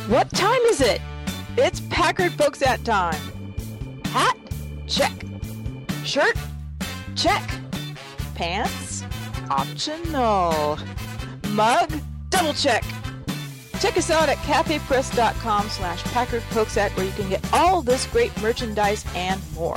What time is it? It's Packard Folks at time. Hat? Check. Shirt? Check. Pants? Optional. Mug? Double check. Check us out at cafepress.com/PackardFolksat where you can get all this great merchandise and more.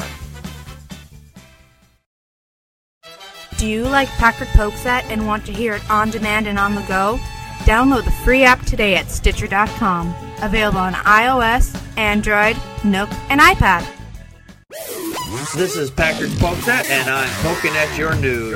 Do you like Packard Folksat and want to hear it on demand and on the go? Download the free app today at Stitcher.com. Available on iOS, Android, Nook, and iPad. This is Packard Folksat, and I'm poking at your news.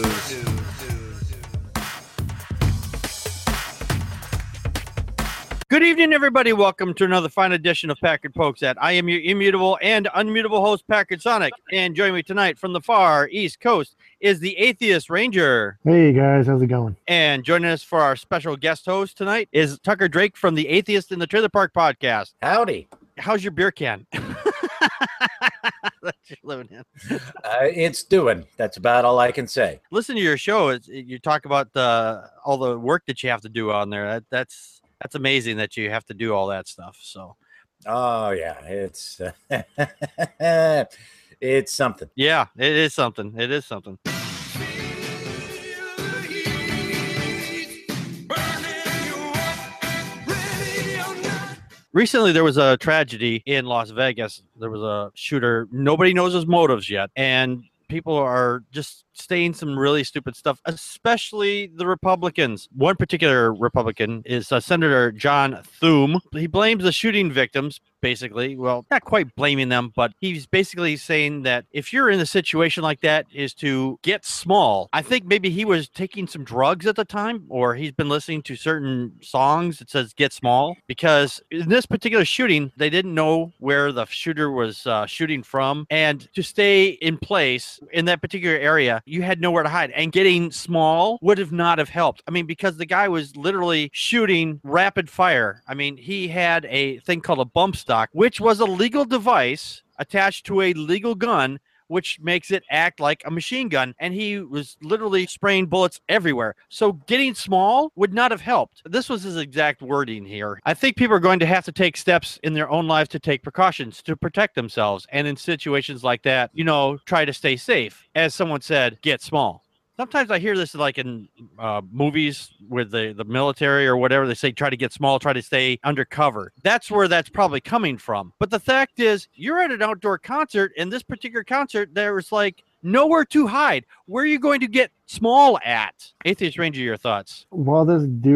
Good evening, everybody. Welcome to another fine edition of Packard Folksat. I am your immutable and unmutable host, Packard Sonic, and joining me tonight from the far East Coast is the Atheist Ranger. Hey guys, how's it going? And joining us for our special guest host tonight is Tucker Drake from the Atheist in the Trailer Park podcast. Howdy. How's your beer can? That you're living in. It's doing. That's about all I can say. Listen to your show. You talk about all the work that you have to do on there. That's amazing that you have to do all that stuff. So, oh yeah, it's it's something. Yeah, it is something. It is something. Recently, there was a tragedy in Las Vegas. There was a shooter. Nobody knows his motives yet, and people are just saying some really stupid stuff, especially the Republicans. One particular Republican is Senator John Thune. He blames the shooting victims, basically. Well, not quite blaming them, but he's basically saying that if you're in a situation like that, is to get small. I think maybe he was taking some drugs at the time, or he's been listening to certain songs that says get small, because in this particular shooting, they didn't know where the shooter was shooting from, and to stay in place in that particular area, you had nowhere to hide, and getting small would have not have helped. I mean, because the guy was literally shooting rapid fire. I mean, he had a thing called a bump stock, which was a legal device attached to a legal gun, which makes it act like a machine gun, and he was literally spraying bullets everywhere. So getting small would not have helped. This was his exact wording here. I think people are going to have to take steps in their own lives to take precautions to protect themselves, and in situations like that, try to stay safe. As someone said, get small. Sometimes I hear this like in movies with the military or whatever. They say try to get small, try to stay undercover. That's where that's probably coming from. But the fact is, you're at an outdoor concert, and this particular concert, there was like nowhere to hide. Where are you going to get small at? Atheist Ranger, your thoughts? Well,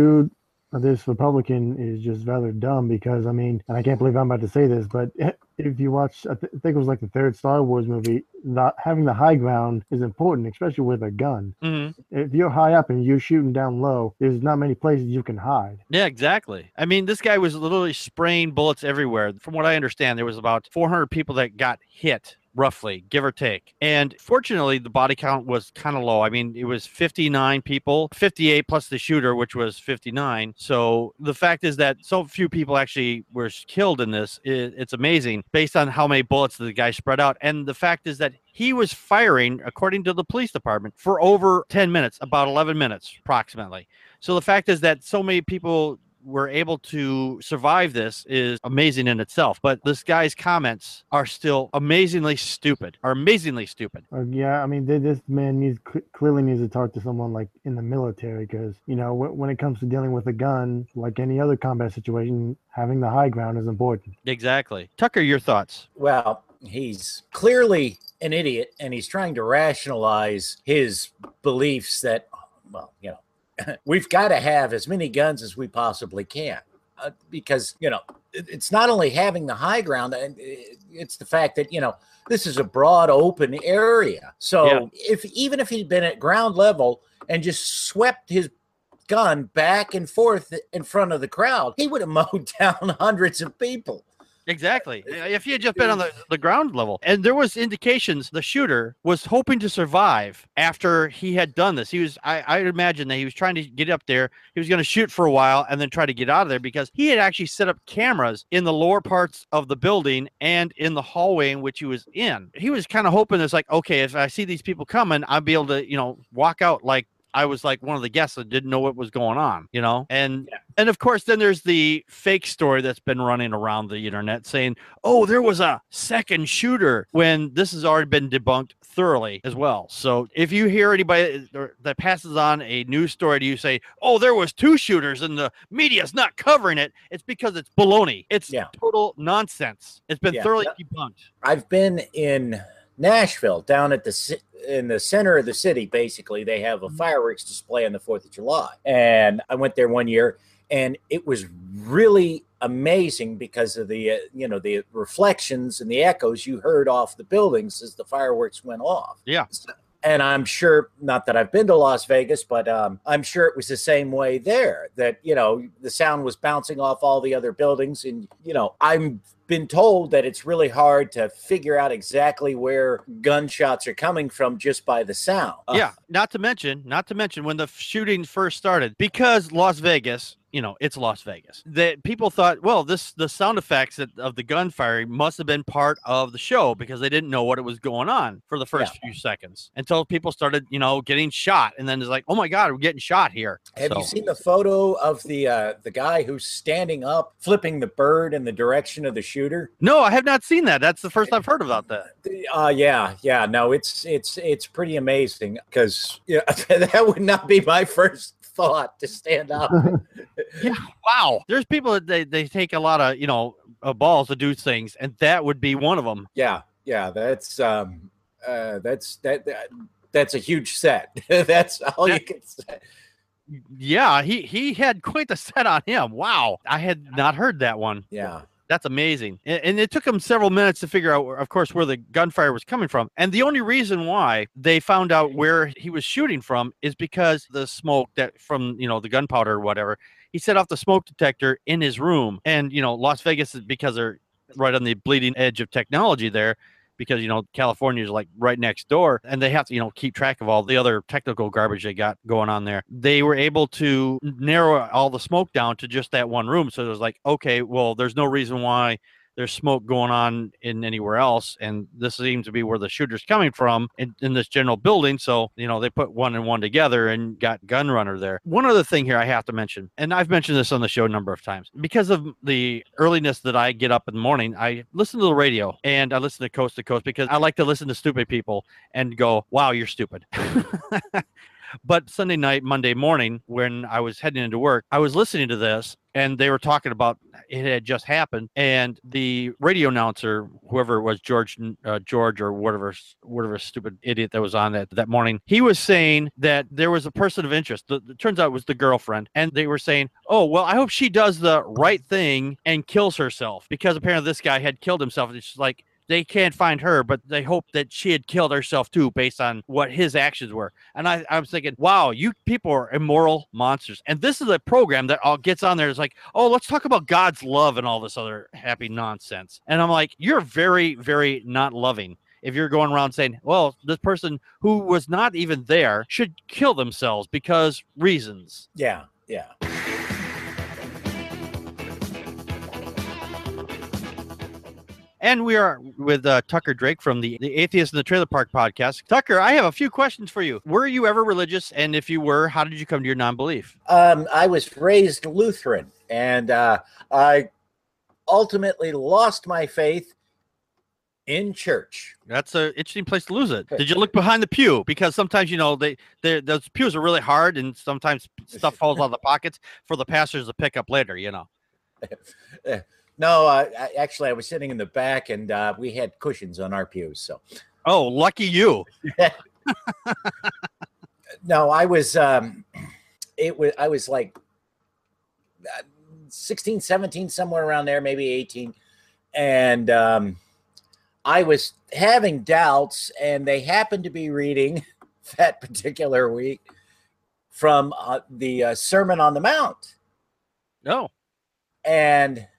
this Republican is just rather dumb because, I mean, and I can't believe I'm about to say this, but if you watch, I think it was like the third Star Wars movie, having the high ground is important, especially with a gun. Mm-hmm. If you're high up and you're shooting down low, there's not many places you can hide. Yeah, exactly. I mean, this guy was literally spraying bullets everywhere. From what I understand, there was about 400 people that got hit, roughly, give or take. And fortunately, the body count was kind of low. I mean, it was 59 people, 58 plus the shooter, which was 59. So the fact is that so few people actually were killed in this. It's amazing based on how many bullets the guy spread out. And the fact is that he was firing, according to the police department, for over 10 minutes, about 11 minutes approximately. So the fact is that so many people were able to survive this is amazing in itself. But this guy's comments are still amazingly stupid. Yeah, I mean, this man clearly needs to talk to someone like in the military because, when it comes to dealing with a gun, like any other combat situation, having the high ground is important. Exactly. Tucker, your thoughts? Well, he's clearly an idiot, and he's trying to rationalize his beliefs that, we've got to have as many guns as we possibly can because, it's not only having the high ground, it's the fact that, this is a broad open area. So even if he'd been at ground level and just swept his gun back and forth in front of the crowd, he would have mowed down hundreds of people. Exactly. If he had just been on the ground level. And there was indications the shooter was hoping to survive after he had done this. I imagine that he was trying to get up there. He was going to shoot for a while and then try to get out of there because he had actually set up cameras in the lower parts of the building and in the hallway in which he was in. He was kind of hoping it's like, okay, if I see these people coming, I'll be able to, walk out like I was like one of the guests that didn't know what was going on, you know? And Yeah. and of course, then there's the fake story that's been running around the internet saying, oh, there was a second shooter, when this has already been debunked thoroughly as well. So if you hear anybody that passes on a news story to you say, oh, there was 2 shooters and the media's not covering it, it's because it's baloney. It's total nonsense. It's been thoroughly debunked. I've been in Nashville, down at in the center of the city. Basically, they have a fireworks display on the 4th of July. And I went there one year, and it was really amazing because of the the reflections and the echoes you heard off the buildings as the fireworks went off. Yeah. And I'm sure, not that I've been to Las Vegas, but I'm sure it was the same way there, that, the sound was bouncing off all the other buildings. And, I've been told that it's really hard to figure out exactly where gunshots are coming from just by the sound. Yeah. Not to mention when the shooting first started, because Las Vegas, it's Las Vegas, that people thought, well, the sound effects of the gunfire must have been part of the show, because they didn't know what it was going on for the first few seconds, until people started, getting shot. And then it's like, oh my God, we're getting shot here. Have you seen the photo of the guy who's standing up, flipping the bird in the direction of the shooter? No, I have not seen that. That's the first I've heard about that. Yeah. No, it's pretty amazing, because that would not be my first thought, to stand up. Yeah, wow. There's people that they take a lot of balls to do things, and that would be one of them. Yeah. That's a huge set. That's all you can say. Yeah, he had quite the set on him. Wow, I had not heard that one. Yeah. That's amazing. And it took them several minutes to figure out, of course, where the gunfire was coming from. And the only reason why they found out where he was shooting from is because the smoke that from, the gunpowder or whatever, he set off the smoke detector in his room. And, Las Vegas is, because they're right on the bleeding edge of technology there, because, California is like right next door, and they have to, keep track of all the other technical garbage they got going on there. They were able to narrow all the smoke down to just that one room. So it was like, okay, well, there's no reason why there's smoke going on in anywhere else. And this seems to be where the shooter's coming from in this general building. So, they put one and one together and got gun runner there. One other thing here I have to mention, and I've mentioned this on the show a number of times, because of the earliness that I get up in the morning, I listen to the radio and I listen to Coast to Coast, because I like to listen to stupid people and go, wow, you're stupid. But Sunday night, Monday morning, when I was heading into work, I was listening to this, and they were talking about it had just happened. And the radio announcer, whoever it was, George or whatever stupid idiot that was on that morning, he was saying that there was a person of interest. It turns out it was the girlfriend. And they were saying, oh, well, I hope she does the right thing and kills herself, because apparently this guy had killed himself. And it's just like, they can't find her, but they hope that she had killed herself too, based on what his actions were. And I was thinking, wow, you people are immoral monsters. And this is a program that all gets on there. It's like, oh, let's talk about God's love and all this other happy nonsense. And I'm like, you're very, very not loving if you're going around saying, well, this person who was not even there should kill themselves because reasons. Yeah. And we are with Tucker Drake from the Atheist in the Trailer Park podcast. Tucker, I have a few questions for you. Were you ever religious? And if you were, how did you come to your non-belief? I was raised Lutheran, and I ultimately lost my faith in church. That's an interesting place to lose it. Did you look behind the pew? Because sometimes, those pews are really hard, and sometimes stuff falls out of the pockets for the pastors to pick up later, No, actually, I was sitting in the back, and we had cushions on our pews. So, oh, lucky you! No, I was. I was like 16, 17, somewhere around there, maybe 18, and I was having doubts, and they happened to be reading that particular week from the Sermon on the Mount. No, and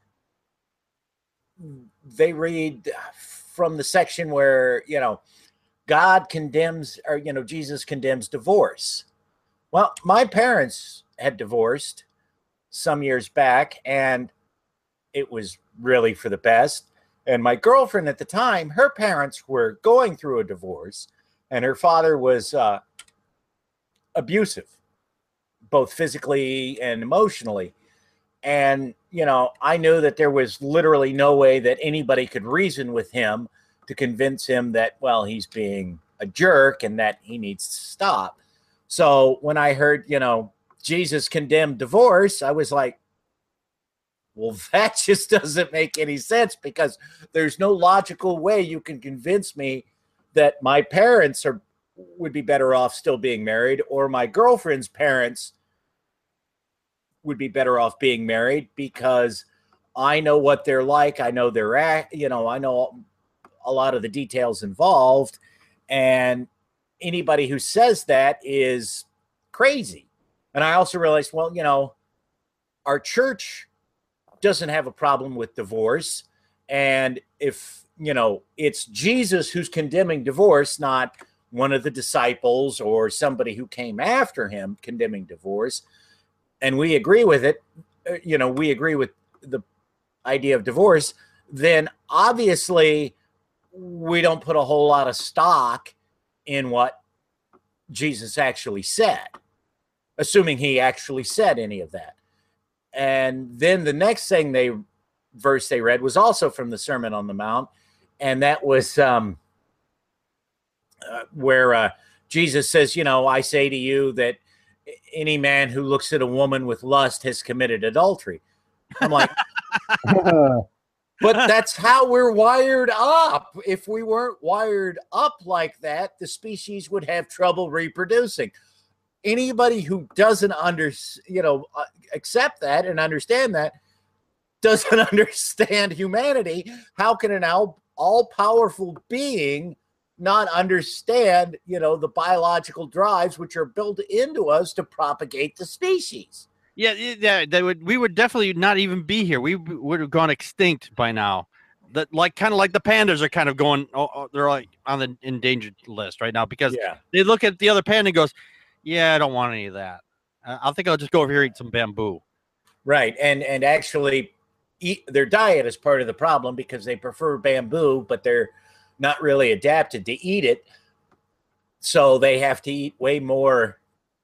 they read from the section where, God condemns, or, Jesus condemns divorce. Well, my parents had divorced some years back, and it was really for the best. And my girlfriend at the time, her parents were going through a divorce, and her father was abusive, both physically and emotionally. And, I knew that there was literally no way that anybody could reason with him to convince him that, well, he's being a jerk and that he needs to stop. So when I heard, Jesus condemned divorce, I was like, well, that just doesn't make any sense, because there's no logical way you can convince me that my parents would be better off still being married, or my girlfriend's parents would be better off being married, because I know what they're like. I know I know a lot of the details involved, and anybody who says that is crazy. And I also realized, well, our church doesn't have a problem with divorce. And if, it's Jesus who's condemning divorce, not one of the disciples or somebody who came after him condemning divorce, and we agree with it, we agree with the idea of divorce, then obviously we don't put a whole lot of stock in what Jesus actually said, assuming he actually said any of that. And then the next verse they read was also from the Sermon on the Mount, and that was where Jesus says, I say to you that any man who looks at a woman with lust has committed adultery. I'm like, but that's how we're wired up. If we weren't wired up like that, the species would have trouble reproducing. Anybody who doesn't accept that and understand that doesn't understand humanity. How can an all-powerful being not understand, the biological drives which are built into us to propagate the species? Yeah, we would definitely not even be here. We would have gone extinct by now. Kind of like the pandas are kind of going. They're like on the endangered list right now, because they look at the other panda and goes, "Yeah, I don't want any of that. I think I'll just go over here and eat some bamboo." Right, and actually, their diet is part of the problem, because they prefer bamboo, but they're not really adapted to eat it. So they have to eat way more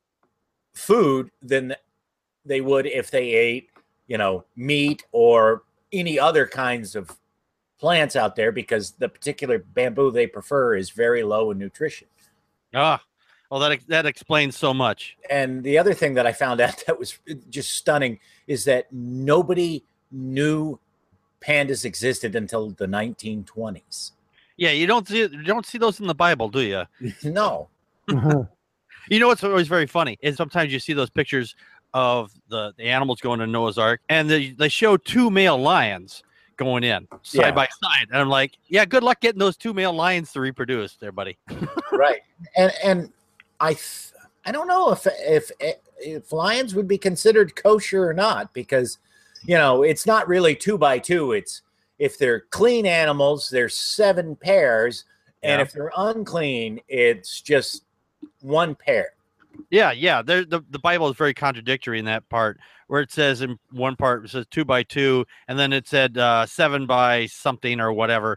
food than they would if they ate, meat or any other kinds of plants out there, because the particular bamboo they prefer is very low in nutrition. Well, that explains so much. And the other thing that I found out that was just stunning is that nobody knew pandas existed until the 1920s. Yeah, you don't see those in the Bible, do you? No. What's always very funny is sometimes you see those pictures of the animals going to Noah's Ark, and they show two male lions going in side by side, and I'm like, yeah, good luck getting those two male lions to reproduce there, buddy. Right. And I don't know if lions would be considered kosher or not, because it's not really 2 by 2. It's, if they're clean animals, there's 7 pairs, and if they're unclean, it's just 1 pair. Yeah. The Bible is very contradictory in that part, where it says in one part it says 2 by 2, and then it said 7 by something or whatever.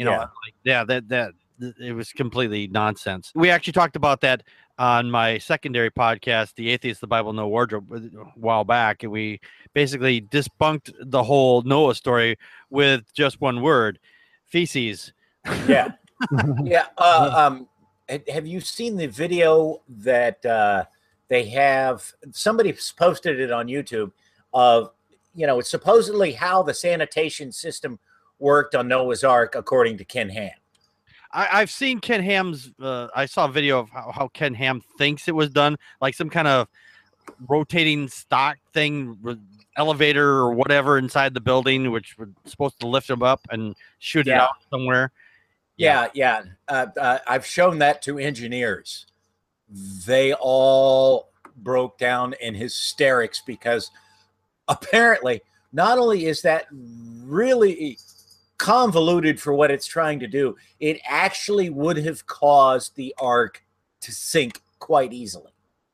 That it was completely nonsense. We actually talked about that on my secondary podcast, The Atheist, the Bible, No Wardrobe, a while back, and we basically debunked the whole Noah story with just one word: feces. Yeah. Yeah. Have you seen the video that they have? Somebody posted it on YouTube of, it's supposedly how the sanitation system worked on Noah's Ark, according to Ken Ham. I've seen Ken Ham's. I saw a video of how Ken Ham thinks it was done, like some kind of rotating stock thing, elevator or whatever inside the building, which was supposed to lift him up and shoot it out somewhere. Yeah. I've shown that to engineers. They all broke down in hysterics, because apparently not only is that really convoluted for what it's trying to do, it actually would have caused the Ark to sink quite easily.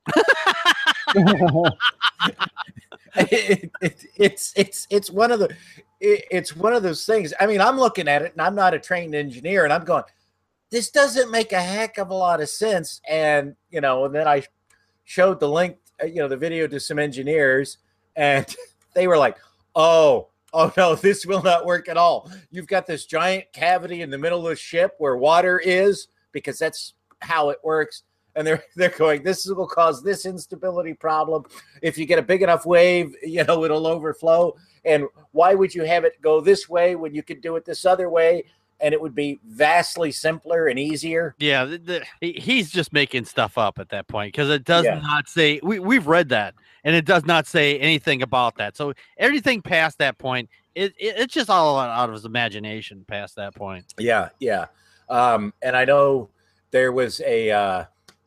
It's one of those things. I mean, I'm looking at it and I'm not a trained engineer, and I'm going, this doesn't make a heck of a lot of sense. And and then I showed the link, the video to some engineers, and they were like, oh no, this will not work at all. You've got this giant cavity in the middle of the ship where water is, because that's how it works. And they're going, this will cause this instability problem. If you get a big enough wave, it'll overflow. And why would you have it go this way when you could do it this other way? And it would be vastly simpler and easier. Yeah, he's just making stuff up at that point, because it does not say, we've read that, and it does not say anything about that. So everything past that point, it's just all out of his imagination past that point. Yeah. And I know there was I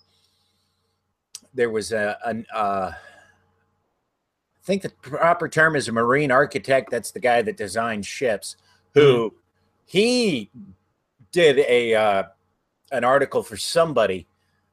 think the proper term is a marine architect. That's the guy that designed ships, who he did an article for somebody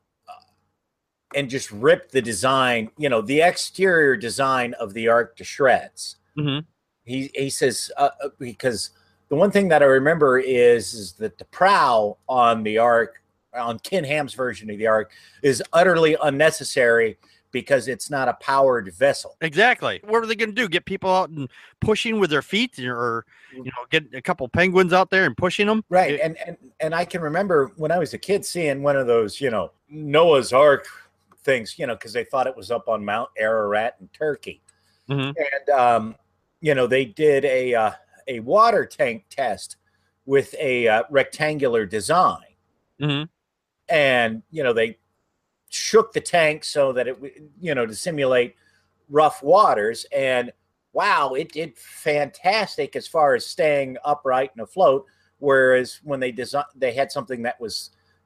and just ripped the design, the exterior design of the Ark to shreds. Mm-hmm. He says, because the one thing that I remember is that the prow on the Ark, on Ken Ham's version of the Ark, is utterly unnecessary because it's not a powered vessel. Exactly. What are they going to do? Get people out and pushing with their feet, or get a couple penguins out there and pushing them? Right. And I can remember when I was a kid seeing one of those, Noah's Ark things, because they thought it was up on Mount Ararat in Turkey. Mm-hmm. And they did a water tank test with a rectangular design. Mm-hmm. And, they shook the tank so that it, to simulate rough waters. And wow, it did fantastic as far as staying upright and afloat. Whereas when they had something that was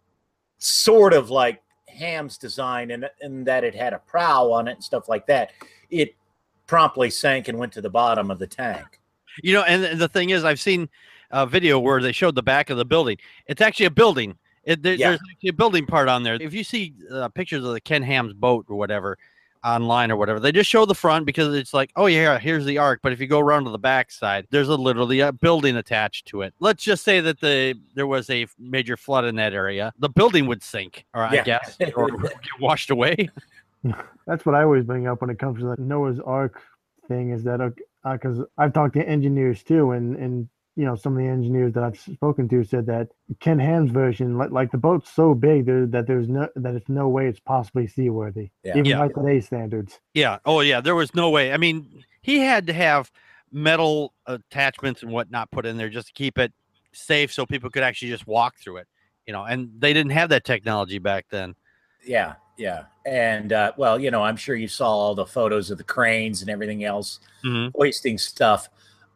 sort of like Ham's design, and that it had a prow on it and stuff like that, it promptly sank and went to the bottom of the tank. And the thing is, I've seen a video where they showed the back of the building. It's actually a building. There's actually a building part on there. If you see pictures of the Ken Ham's boat or whatever online or whatever, they just show the front because it's like, oh yeah, here's the Ark. But if you go around to the back side, there's literally a building attached to it. Let's just say that there was a major flood in that area. The building would sink, I guess, or get washed away. That's what I always bring up when it comes to the Noah's Ark thing, is that because I've talked to engineers too, and some of the engineers that I've spoken to said that Ken Ham's version, like the boat's so big that it's no way it's possibly seaworthy, even by today's standards. Yeah. Oh yeah. There was no way. I mean, he had to have metal attachments and whatnot put in there just to keep it safe, so people could actually just walk through it. And they didn't have that technology back then. Yeah. And I'm sure you saw all the photos of the cranes and everything else, hoisting stuff.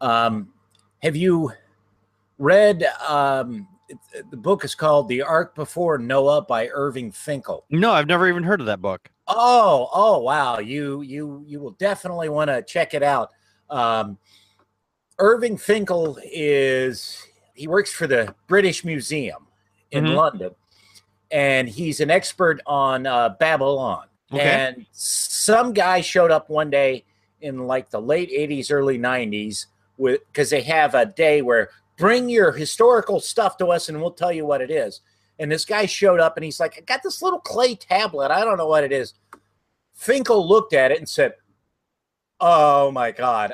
Have you read, the book is called The Ark Before Noah by Irving Finkel? No, I've never even heard of that book. Oh, wow. You will definitely want to check it out. Irving Finkel he works for the British Museum in London, and he's an expert on Babylon. Okay. And some guy showed up one day in like the late 80s, early 90s, because they have a day where bring your historical stuff to us and we'll tell you what it is. And this guy showed up and he's like, I got this little clay tablet. I don't know what it is. Finkel looked at it and said, oh my God.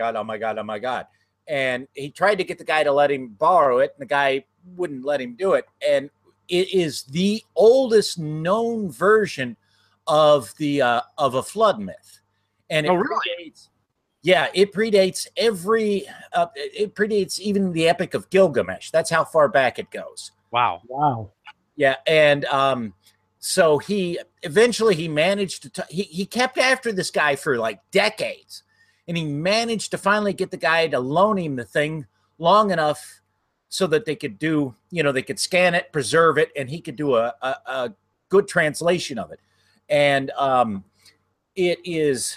And he tried to get the guy to let him borrow it, and the guy wouldn't let him do it. And it is the oldest known version of a flood myth. And it predates, it predates it predates even the Epic of Gilgamesh. That's how far back it goes. Wow. Yeah. And so he eventually managed to he kept after this guy for like decades, and he managed to finally get the guy to loan him the thing long enough so that they could do, they could scan it, preserve it, and he could do a good translation of it. And it's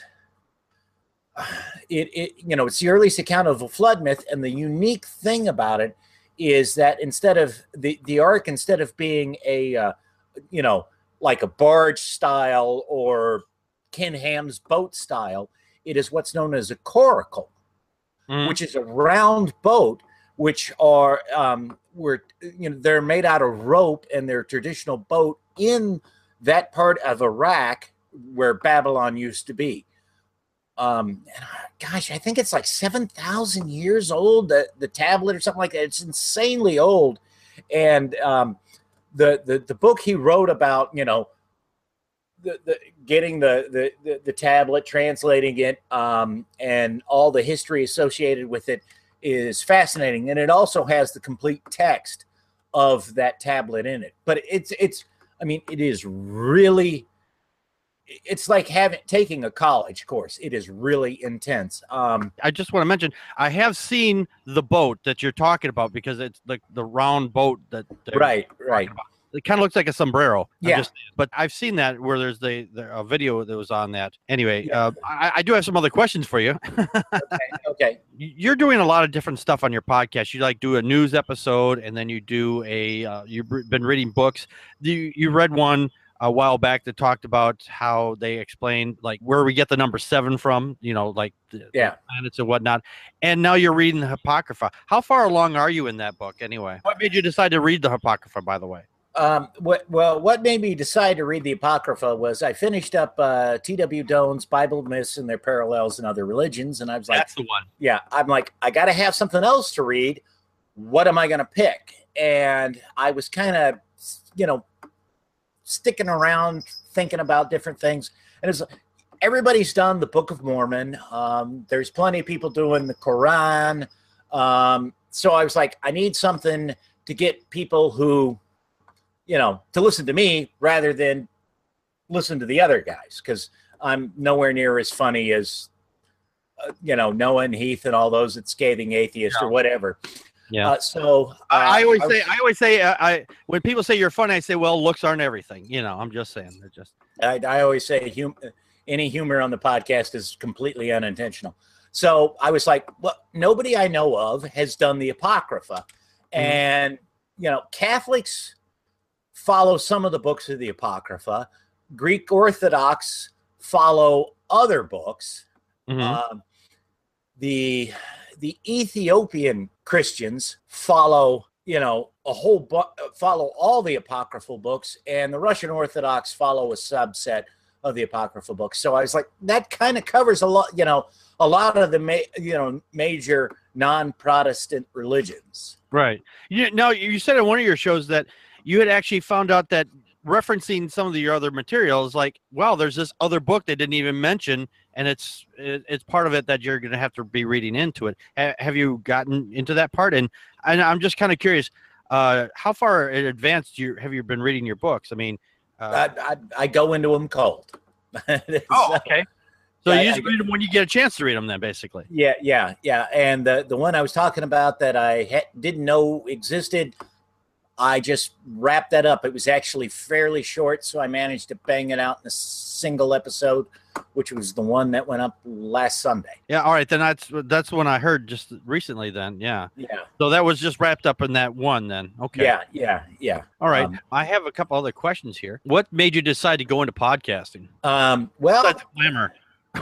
the earliest account of a flood myth. And the unique thing about it is that instead of the Ark, instead of being like a barge style or Ken Ham's boat style, it is what's known as a coracle, which is a round boat, which are they're made out of rope, and they're traditional boat in that part of Iraq where Babylon used to be. Gosh, I think it's like 7,000 years old, the tablet or something like that. It's insanely old. And the book he wrote about, the getting the tablet, translating it, and all the history associated with it is fascinating. And it also has the complete text of that tablet in it. But it is really, it's like taking a college course. It is really intense. I just want to mention, I have seen the boat that you're talking about, because it's like the round boat that right. It kind of looks like a sombrero. Yeah. But I've seen that where there's a video that was on that. Anyway, I do have some other questions for you. Okay. You're doing a lot of different stuff on your podcast. You do a news episode, and then you do you've been reading books. You read one a while back that talked about how they explained where we get the number 7 from, the planets and whatnot. And now you're reading the Apocrypha. How far along are you in that book anyway? What made you decide to read the Apocrypha, by the way? What made me decide to read the Apocrypha was I finished up T.W. Doan's Bible Myths and Their Parallels in Other Religions, and I was like, that's the one. Yeah, I'm like, I got to have something else to read. What am I going to pick? And I was kind of, sticking around thinking about different things, and it's everybody's done the Book of Mormon. There's plenty of people doing the Quran. So I was like, I need something to get people who, to listen to me rather than listen to the other guys, because I'm nowhere near as funny as, Noah and Heath and all those at Scathing Atheist or whatever. Yeah. I always say, when people say you're funny, I say, well, looks aren't everything. I'm just saying. They're just. I always say any humor on the podcast is completely unintentional. So I was like, well, nobody I know of has done the Apocrypha, and Catholics follow some of the books of the Apocrypha. Greek Orthodox follow other books. The Ethiopian Christians follow, follow all the apocryphal books, and the Russian Orthodox follow a subset of the apocryphal books. So I was like, that kind of covers a lot of the major non-Protestant religions. Right. You said in one of your shows that you had actually found out that referencing some of your other materials, wow, there's this other book they didn't even mention, and it's part of it that you're going to have to be reading into it. Have you gotten into that part? And I'm just kind of curious, how far in advance have you been reading your books? I mean, I go into them cold. Okay. So you just read them when you get a chance to read them, then, basically. Yeah. And the one I was talking about that I didn't know existed, I just wrapped that up. It was actually fairly short, so I managed to bang it out in a single episode, which was the one that went up last Sunday. Yeah, all right, then that's one I heard just recently then, yeah. Yeah. So that was just wrapped up in that one then, okay. Yeah. All right, I have a couple other questions here. What made you decide to go into podcasting? Well... That's glamour.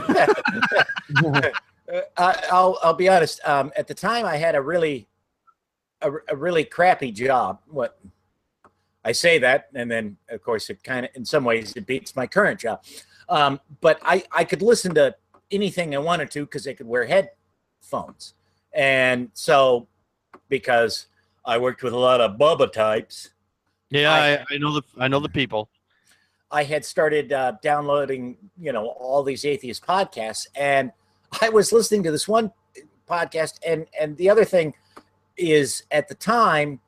I'll be honest. At the time, I had a really crappy job. What I say that, and then of course it kind of, in some ways, it beats my current job. But I could listen to anything I wanted to because I could wear headphones, and so because I worked with a lot of Bubba types. Yeah, I know the people. I had started downloading, all these atheist podcasts, and I was listening to this one podcast, and the other thing is, at the time,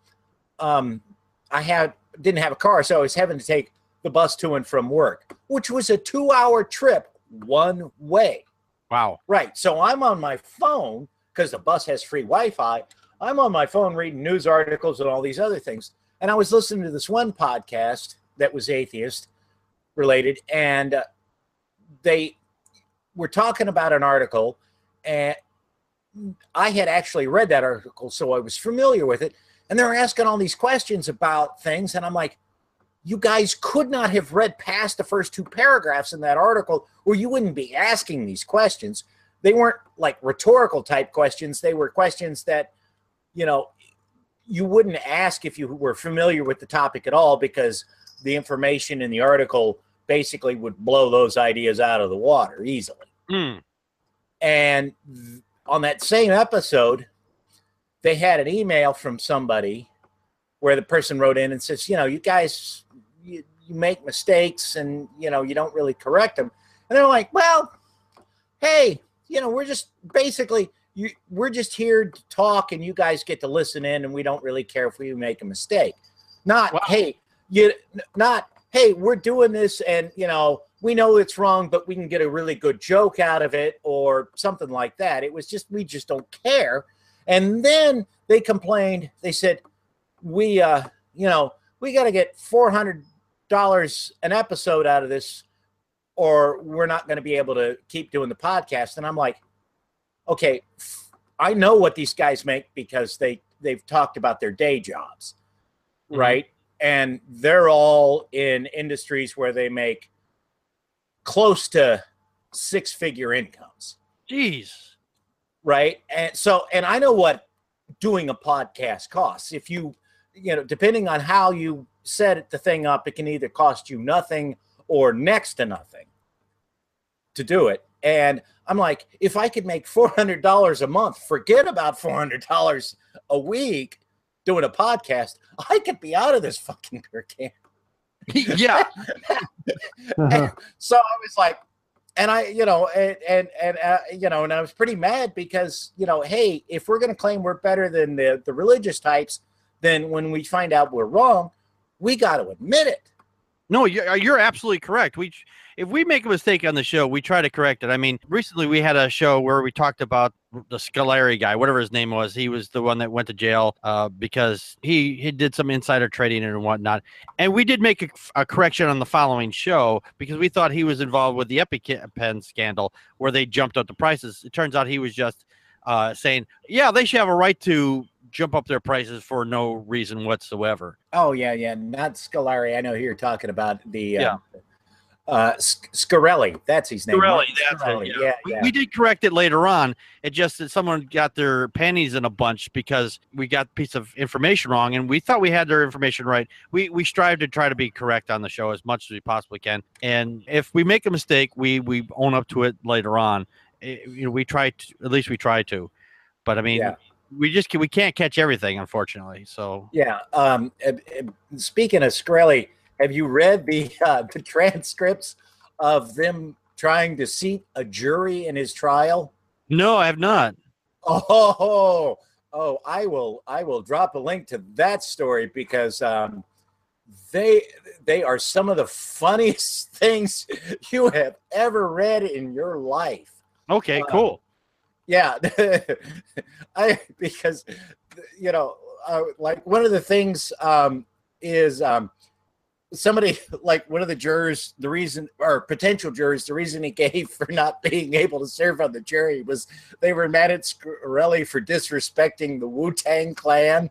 I didn't have a car, so I was having to take the bus to and from work, which was a 2-hour trip one way. Wow. Right. So I'm on my phone because the bus has free Wi-Fi. I'm on my phone reading news articles and all these other things. And I was listening to this one podcast that was atheist related, and they were talking about an article, and I had actually read that article, so I was familiar with it. And they were asking all these questions about things, and I'm like, you guys could not have read past the first 2 paragraphs in that article, or you wouldn't be asking these questions. They weren't like rhetorical type questions. They were questions that, you wouldn't ask if you were familiar with the topic at all, because the information in the article basically would blow those ideas out of the water easily. And on that same episode, they had an email from somebody where the person wrote in and says, you guys, you make mistakes and, you don't really correct them. And they're like, well, hey, we're just basically, we're just here to talk and you guys get to listen in and we don't really care if we make a mistake. Not, wow. Hey, we're doing this and, we know it's wrong, but we can get a really good joke out of it or something like that. It was just, we just don't care. And then they complained. They said, we got to get $400 an episode out of this or we're not going to be able to keep doing the podcast. And I'm like, okay, I know what these guys make because they've talked about their day jobs, right? And they're all in industries where they make close to six-figure incomes. Jeez. Right? And I know what doing a podcast costs. If you depending on how you set the thing up, it can either cost you nothing or next to nothing to do it. And I'm like, if I could make $400 a month, forget about $400 a week doing a podcast, I could be out of this fucking beer can. Yeah. So I was like, and I, and I was pretty mad because, hey, if we're going to claim we're better than the religious types, then when we find out we're wrong, we got to admit it. No, you're absolutely correct. If we make a mistake on the show, we try to correct it. I mean, recently we had a show where we talked about the Scolari guy, whatever his name was. He was the one that went to jail because he did some insider trading and whatnot. And we did make a correction on the following show because we thought he was involved with the EpiPen scandal where they jumped up the prices. It turns out he was just saying, yeah, they should have a right to jump up their prices for no reason whatsoever. Oh, yeah. Not Scolari. I know who you're talking about. Scarelli. That's his name. Scarelli. Yeah. We did correct it later on. It just that someone got their panties in a bunch because we got a piece of information wrong, and we thought we had their information right. We strive to try to be correct on the show as much as we possibly can. And if we make a mistake, we own up to it later on. We try to, at least we try to. But I mean, we can't catch everything, unfortunately. So yeah. Speaking of Scarelli, have you read the transcripts of them trying to seat a jury in his trial? No, I have not. Oh, I will drop a link to that story because they are some of the funniest things you have ever read in your life. Okay, cool. Yeah, because like one of the things is somebody, like one of the jurors, the reason, or potential jurors, the reason he gave for not being able to serve on the jury was they were mad at Scarelli for disrespecting the Wu-Tang Clan.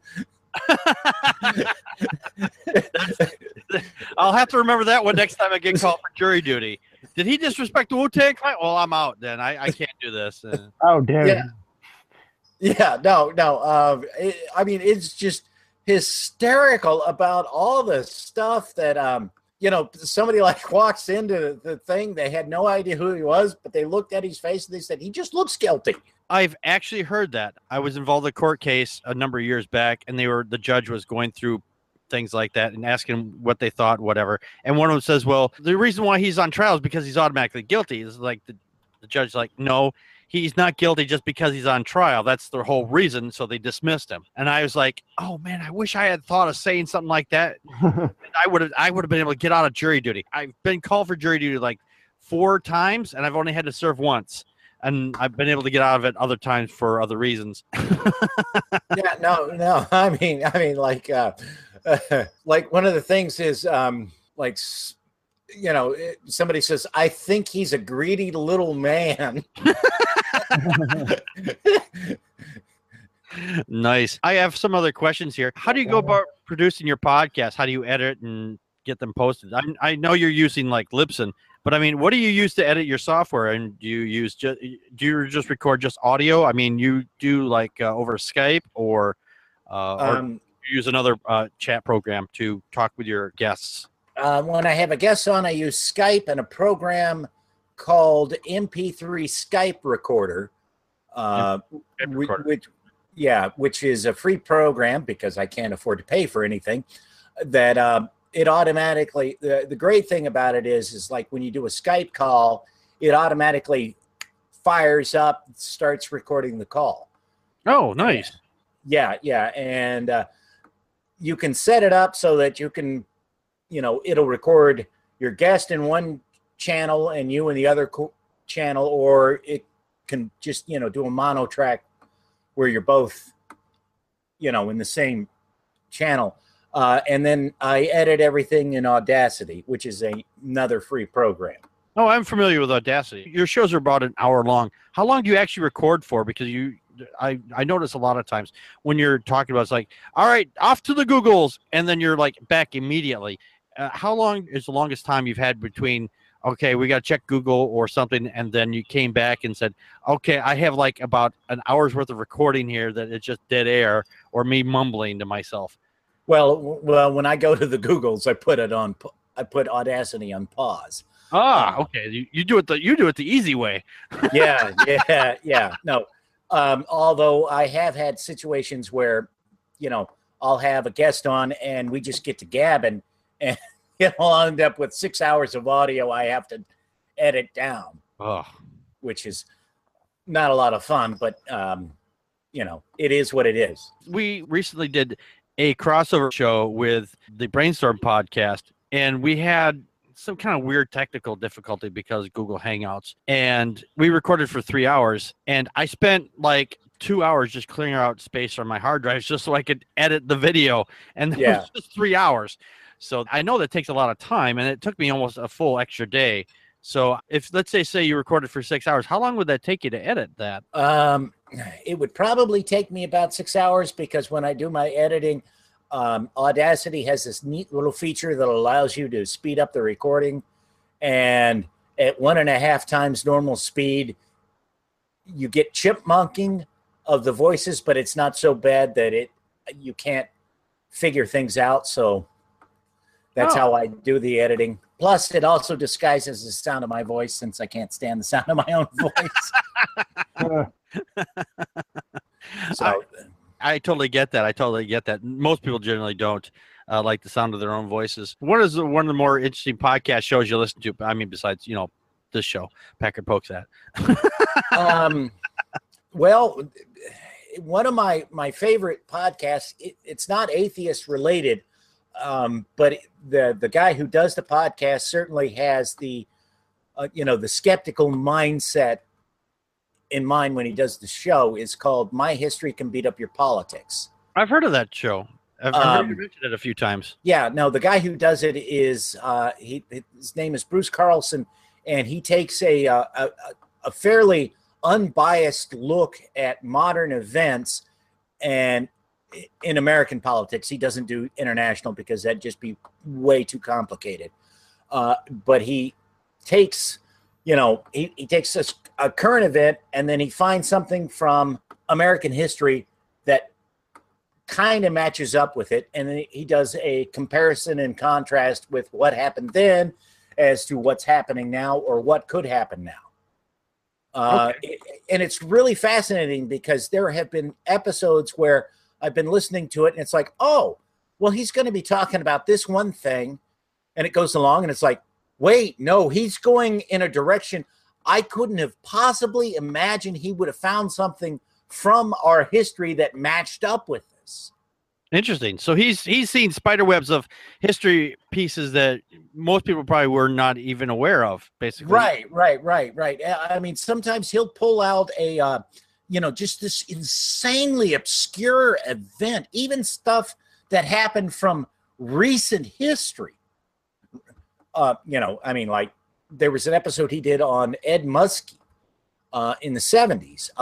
I'll have to remember that one next time I get called for jury duty. Did he disrespect the Wu-Tang Clan? Well, I'm out then. I can't do this. Oh, damn. Yeah, no. I mean, it's just hysterical about all the stuff that somebody like walks into the thing, they had no idea who he was, but they looked at his face and they said he just looks guilty. I've actually heard that. I was involved in a court case a number of years back, and the judge was going through things like that and asking what they thought, whatever. And one of them says, well, the reason why he's on trial is because he's automatically guilty. It's like the judge's like, no, he's not guilty just because he's on trial. That's the whole reason. So they dismissed him. And I was like, oh man, I wish I had thought of saying something like that. I would have been able to get out of jury duty. I've been called for jury duty like 4 times, and I've only had to serve once. And I've been able to get out of it other times for other reasons. Yeah, no. I mean, like one of the things is, somebody says, I think he's a greedy little man. Nice. I have some other questions here. How do you go about producing your podcast? How do you edit and get them posted? I know you're using like Libsyn, but I mean, what do you use to edit your software? And do you just record just audio? I mean, you do like over Skype or you use another chat program to talk with your guests? When I have a guest on, I use Skype and a program called MP3 Skype Recorder, which is a free program because I can't afford to pay for anything. That it automatically, the great thing about it is like when you do a Skype call, it automatically fires up, starts recording the call. Oh, nice. Yeah. And you can set it up so that you can, it'll record your guest in one channel and you in the other channel, or it can just, do a mono track where you're both, in the same channel. And then I edit everything in Audacity, which is another free program. Oh, I'm familiar with Audacity. Your shows are about an hour long. How long do you actually record for? Because I notice a lot of times when you're talking about, it's like, all right, off to the Googles, and then you're like back immediately. How long is the longest time you've had between, okay, we got to check Google or something, and then you came back and said, okay, I have like about an hour's worth of recording here that it's just dead air or me mumbling to myself? Well, when I go to the Googles, I put Audacity on pause. Okay. You do it the easy way. Yeah. No. Although I have had situations where, I'll have a guest on and we just get to gabbing, and I'll end up with 6 hours of audio I have to edit down, which is not a lot of fun, but it is what it is. We recently did a crossover show with the Brainstorm podcast, and we had some kind of weird technical difficulty because Google Hangouts, and we recorded for 3 hours, and I spent like 2 hours just clearing out space on my hard drives just so I could edit the video, and it was just 3 hours. So I know that takes a lot of time, and it took me almost a full extra day. So if, let's say you recorded for 6 hours, how long would that take you to edit that? It would probably take me about 6 hours, because when I do my editing, Audacity has this neat little feature that allows you to speed up the recording, and at 1.5 times normal speed, you get chipmunking of the voices, but it's not so bad that you can't figure things out. So that's how I do the editing. Plus, it also disguises the sound of my voice, since I can't stand the sound of my own voice. So I totally get that. Most people generally don't like the sound of their own voices. What is one of the more interesting podcast shows you listen to? I mean, besides, this show, Packard Pokes That. Well, one of my favorite podcasts, it's not atheist related, but the guy who does the podcast certainly has the skeptical mindset in mind when he does the show. Is called My History Can Beat Up Your Politics. I've heard of that show. I've heard you mention it a few times. Yeah, no, the guy who does it is his name is Bruce Carlson, and he takes a fairly unbiased look at modern events and in American politics. He doesn't do international because that'd just be way too complicated. But he takes, he takes a current event, and then he finds something from American history that kind of matches up with it. And then he does a comparison and contrast with what happened then as to what's happening now, or what could happen now. And it's really fascinating, because there have been episodes where I've been listening to it and it's like, oh, well, he's going to be talking about this one thing, and it goes along and it's like, wait, no, he's going in a direction I couldn't have possibly imagined. He would have found something from our history that matched up with this. Interesting. So he's seen spider webs of history pieces that most people probably were not even aware of, basically. Right. I mean, sometimes he'll pull out a, just this insanely obscure event, even stuff that happened from recent history. I mean, like, there was an episode he did on Ed Muskie in the 70s,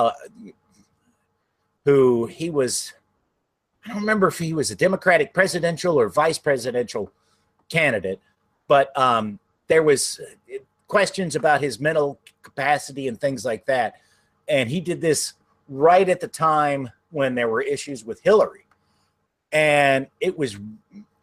who he was, I don't remember if he was a Democratic presidential or vice presidential candidate, but there was questions about his mental capacity and things like that. And he did this right at the time when there were issues with Hillary. And it was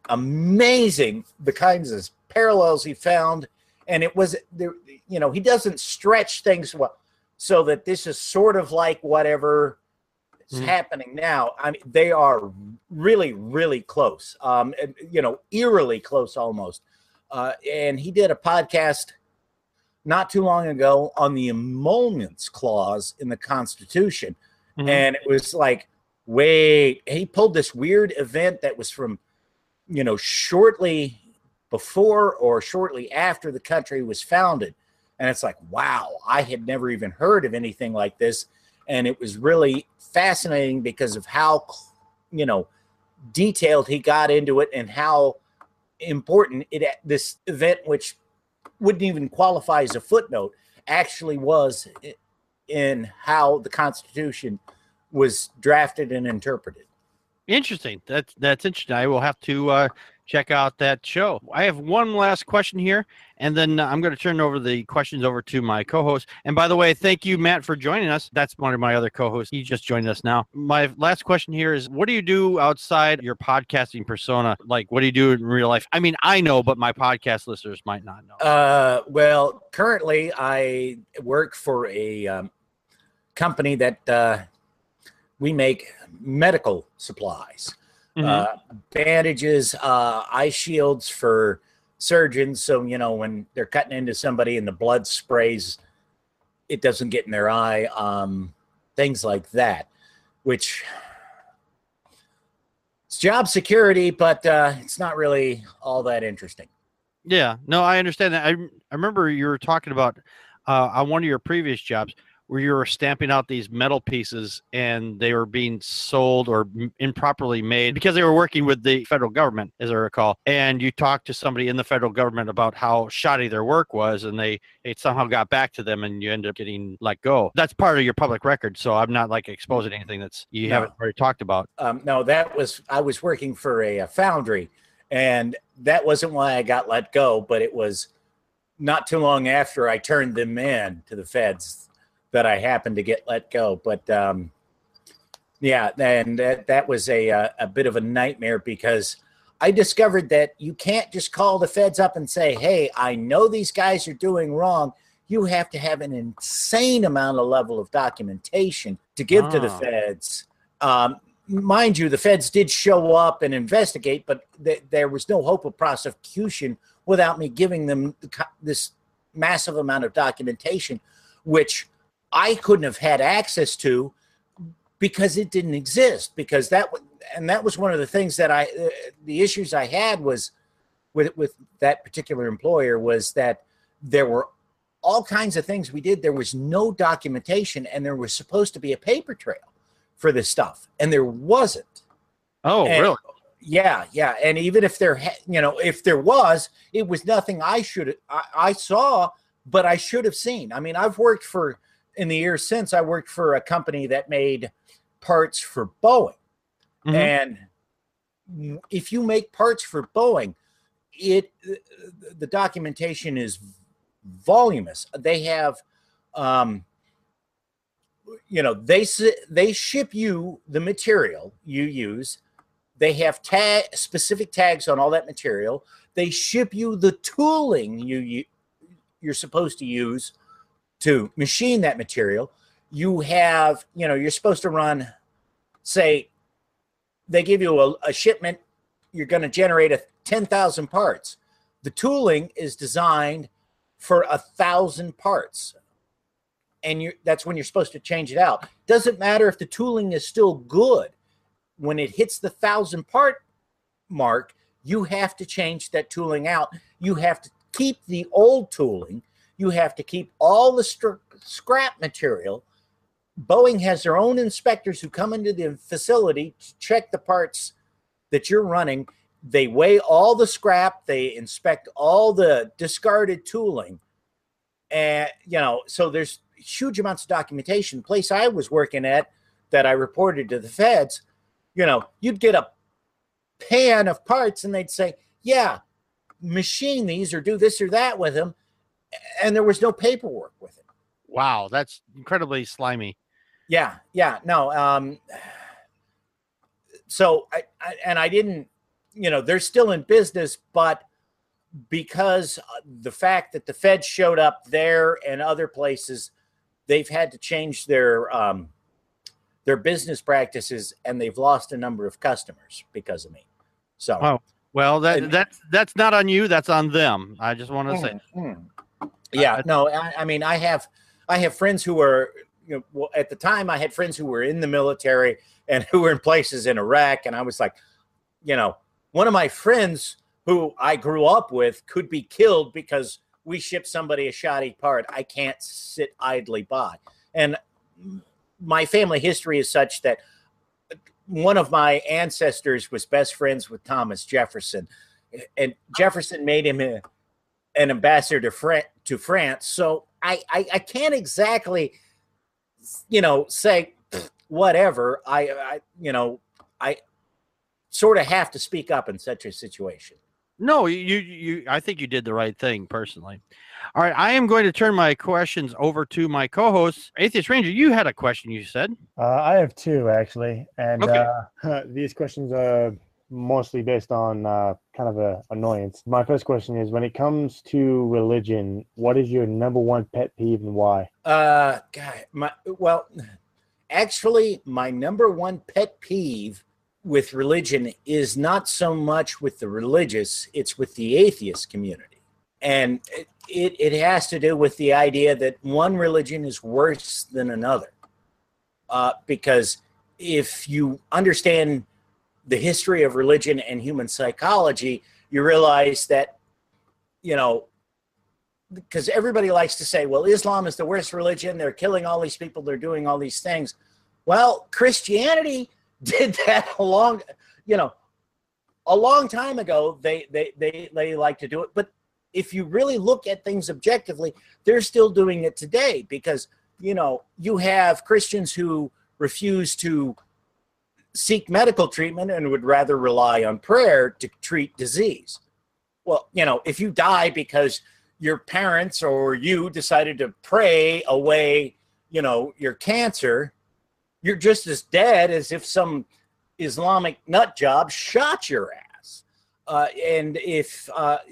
amazing the kinds of parallels he found. And it was there, he doesn't stretch things well, so that this is sort of like whatever is happening now. I mean, they are really, really close, eerily close almost. And he did a podcast not too long ago on the emoluments clause in the Constitution. And it was like, wait, he pulled this weird event that was from, shortly before or shortly after the country was founded. And it's like, wow, I had never even heard of anything like this. And it was really fascinating because of how, detailed he got into it and how important this event, which wouldn't even qualify as a footnote, actually was in how the Constitution was drafted and interpreted. Interesting. That's interesting. I will have to check out that show. I have one last question here, and then I'm going to turn over the questions over to my co-host. And by the way, thank you, Matt, for joining us. That's one of my other co-hosts. He just joined us now. My last question here is, what do you do outside your podcasting persona? Like, what do you do in real life? I mean, I know, but my podcast listeners might not know. Well, currently I work for a company that we make medical supplies. Bandages, eye shields for surgeons. So, when they're cutting into somebody and the blood sprays, it doesn't get in their eye. Things like that, which it's job security, but it's not really all that interesting. Yeah, no, I understand that. I remember you were talking about on one of your previous jobs where you were stamping out these metal pieces and they were being sold or improperly made because they were working with the federal government, as I recall. And you talked to somebody in the federal government about how shoddy their work was, and it somehow got back to them and you ended up getting let go. That's part of your public record, so I'm not like exposing anything you haven't already talked about. No, I was working for a foundry, and that wasn't why I got let go, but it was not too long after I turned them in to the feds that I happened to get let go. But yeah, and that was a bit of a nightmare because I discovered that you can't just call the feds up and say, hey, I know these guys are doing wrong. You have to have an insane amount of level of documentation to give to the feds. Mind you, the feds did show up and investigate, but there was no hope of prosecution without me giving them this massive amount of documentation, which I couldn't have had access to because it didn't exist. Because that was one of the things that the issues I had was with that particular employer was that there were all kinds of things we did. There was no documentation, and there was supposed to be a paper trail for this stuff, and there wasn't. Oh, really? Yeah. And even if if there was, it was nothing I saw, but I should have seen. I mean, in the years since, I worked for a company that made parts for Boeing. And if you make parts for Boeing, the documentation is voluminous. They have, they ship you the material you use. They have specific tags on all that material. They ship you the tooling you're supposed to use to machine that material. You have, you're supposed to run, say, they give you a shipment, you're going to generate 10,000 parts. The tooling is designed for 1,000 parts. And that's when you're supposed to change it out. Doesn't matter if the tooling is still good. When it hits the 1,000 part mark, you have to change that tooling out. You have to keep the old tooling. You have to keep all the scrap material. Boeing has their own inspectors who come into the facility to check the parts that you're running. They weigh all the scrap. They inspect all the discarded tooling. And, so there's huge amounts of documentation. The place I was working at that I reported to the feds, you'd get a pan of parts and they'd say, yeah, machine these or do this or that with them. And there was no paperwork with it. Wow, that's incredibly slimy. Yeah, no. So I didn't, they're still in business, but because the fact that the Fed showed up there and other places, they've had to change their business practices, and they've lost a number of customers because of me. So, oh, well, that's not on you. That's on them. I just want to say. Yeah, no, I mean, I have friends who were, well, at the time I had friends who were in the military and who were in places in Iraq. And I was like, one of my friends who I grew up with could be killed because we shipped somebody a shoddy part. I can't sit idly by. And my family history is such that one of my ancestors was best friends with Thomas Jefferson, and Jefferson made him an ambassador to France. So I can't exactly, say whatever. I sort of have to speak up in such a situation. No, I think you did the right thing personally. All right, I am going to turn my questions over to my co-host, Atheist Ranger. You had a question, you said. I have two, actually. And okay. These questions are mostly based on kind of an annoyance. My first question is, when it comes to religion, what is your number one pet peeve and why? Actually, my number one pet peeve with religion is not so much with the religious, it's with the atheist community. And it has to do with the idea that one religion is worse than another. Because if you understand the history of religion and human psychology, you realize that, because everybody likes to say, well, Islam is the worst religion. They're killing all these people. They're doing all these things. Well, Christianity did that a long time ago. They like to do it. But if you really look at things objectively, they're still doing it today because, you have Christians who refuse to seek medical treatment and would rather rely on prayer to treat disease. Well, if you die because your parents or you decided to pray away, your cancer, you're just as dead as if some Islamic nut job shot your ass. And if,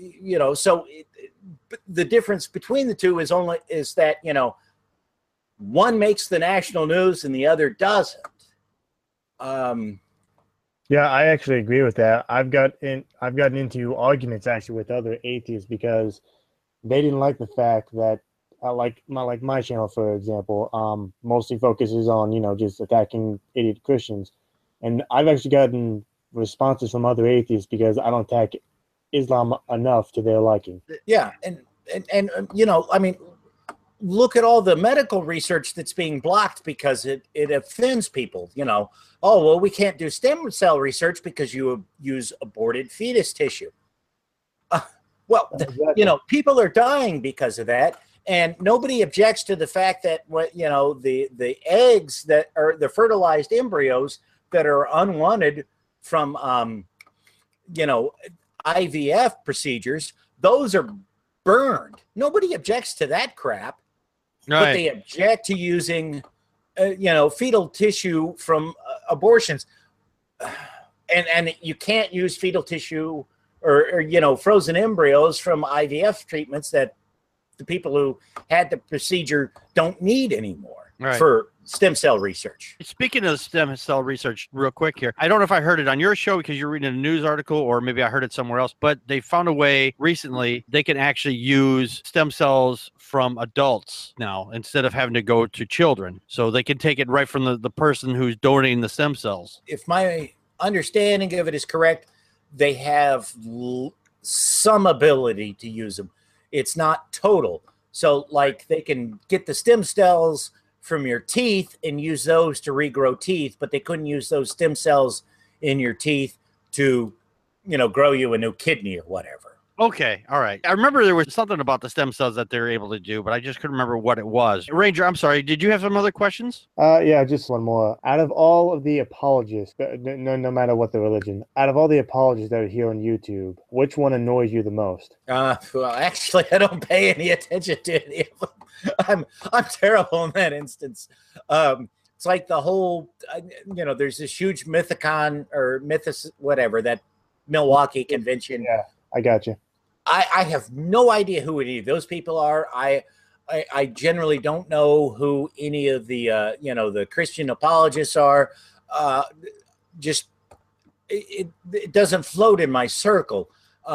the difference between the two is that, one makes the national news and the other doesn't. Yeah, I actually agree with that. I've gotten into arguments actually with other atheists because they didn't like the fact that like my channel, for example, mostly focuses on, just attacking idiot Christians. And I've actually gotten responses from other atheists because I don't attack Islam enough to their liking. Yeah. And I mean, look at all the medical research that's being blocked because it offends people, Oh, well, we can't do stem cell research because you use aborted fetus tissue. Exactly. People are dying because of that. And nobody objects to the fact that the eggs that are the fertilized embryos that are unwanted from IVF procedures, those are burned. Nobody objects to that crap, right. But they object to using fetal tissue from abortions, and you can't use fetal tissue or frozen embryos from IVF treatments that the people who had the procedure don't need anymore, right, for stem cell research. Speaking of stem cell research, real quick here, I don't know if I heard it on your show because you're reading a news article, or maybe I heard it somewhere else, but they found a way recently they can actually use stem cells from adults now instead of having to go to children. So they can take it right from the person who's donating the stem cells. If my understanding of it is correct, they have some ability to use them. It's not total. So like they can get the stem cells from your teeth and use those to regrow teeth, but they couldn't use those stem cells in your teeth to, grow you a new kidney or whatever. Okay. All right. I remember there was something about the stem cells that they're able to do, but I just couldn't remember what it was. Ranger, I'm sorry. Did you have some other questions? Yeah, just one more. Out of all of the apologists, no matter what the religion, out of all the apologists that are here on YouTube, which one annoys you the most? Well, actually, I don't pay any attention to any of them. I'm terrible in that instance. It's like the whole, there's this huge mythicon or mythos, whatever, that Milwaukee convention. Yeah, I got you. I have no idea who any of those people are. I generally don't know who any of the the Christian apologists are. Just it doesn't float in my circle.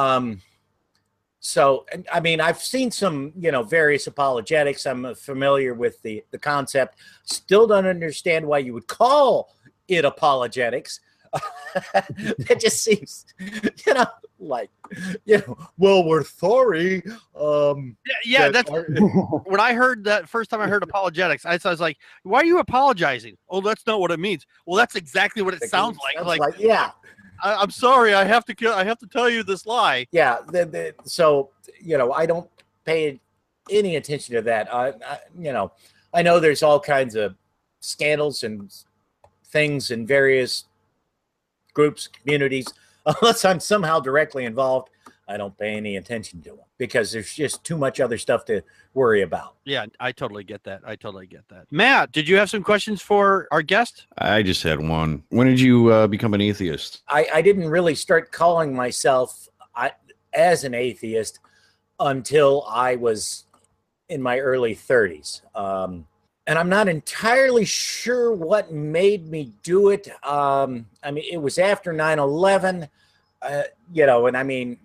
So, I mean, I've seen some, various apologetics. I'm familiar with the concept. Still don't understand why you would call it apologetics. It just seems, well, we're sorry. Yeah, that's when I heard that first time I heard apologetics, I was like, why are you apologizing? Oh, that's not what it means. Well, that's exactly what it sounds like. Yeah. I'm sorry. I have to tell you this lie. Yeah. So, I don't pay any attention to that. I know there's all kinds of scandals and things in various groups, communities. Unless I'm somehow directly involved, I don't pay any attention to them because there's just too much other stuff to worry about. Yeah, I totally get that. Matt, did you have some questions for our guest? I just had one. When did you become an atheist? I didn't really start calling myself as an atheist until I was in my early 30s. And I'm not entirely sure what made me do it. I mean, it was after 9/11, and I mean,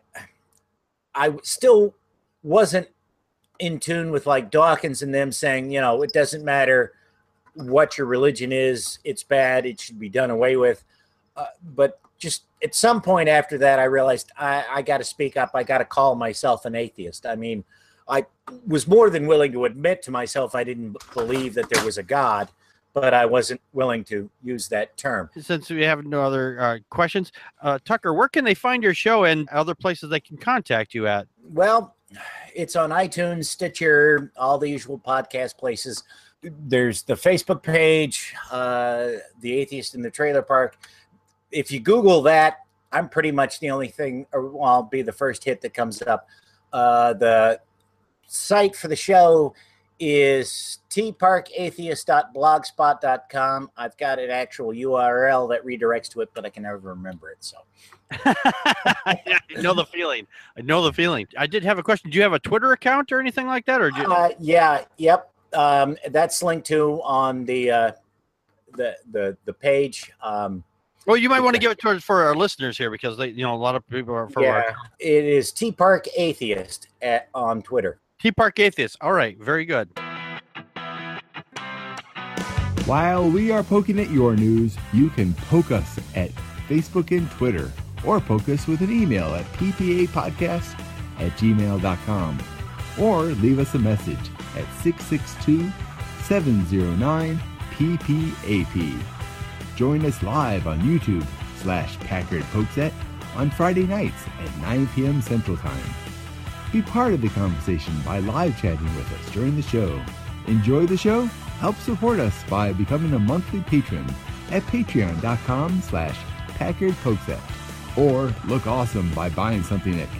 I still wasn't in tune with like Dawkins and them saying, it doesn't matter what your religion is, it's bad, it should be done away with. But just at some point after that, I realized I got to speak up. I got to call myself an atheist. I mean, I was more than willing to admit to myself I didn't believe that there was a God, but I wasn't willing to use that term. Since we have no other questions, Tucker, where can they find your show and other places they can contact you at? Well, it's on iTunes, Stitcher, all the usual podcast places. There's the Facebook page, The Atheist in the Trailer Park. If you Google that, I'm pretty much the only thing, or I'll be the first hit that comes up. The site for the show is tparkatheist.blogspot.com. I've got an actual URL that redirects to it, but I can never remember it. So I know the feeling. I did have a question. Do you have a Twitter account or anything like that? Or yep. That's linked to on the page. Well, you might want to give it to us for our listeners here because they, a lot of people are. It is tparkatheist on Twitter. tparkatheist. All right, very good. While we are poking at your news, you can poke us at Facebook and Twitter, or poke us with an email at ppapodcast@gmail.com, or leave us a message at 662-709-PPAP. Join us live on YouTube/PackardPokesat on Friday nights at 9 p.m. Central Time. Be part of the conversation by live chatting with us during the show. Enjoy the show? Help support us by becoming a monthly patron at patreon.com/PackardPokesat. Or look awesome by buying something at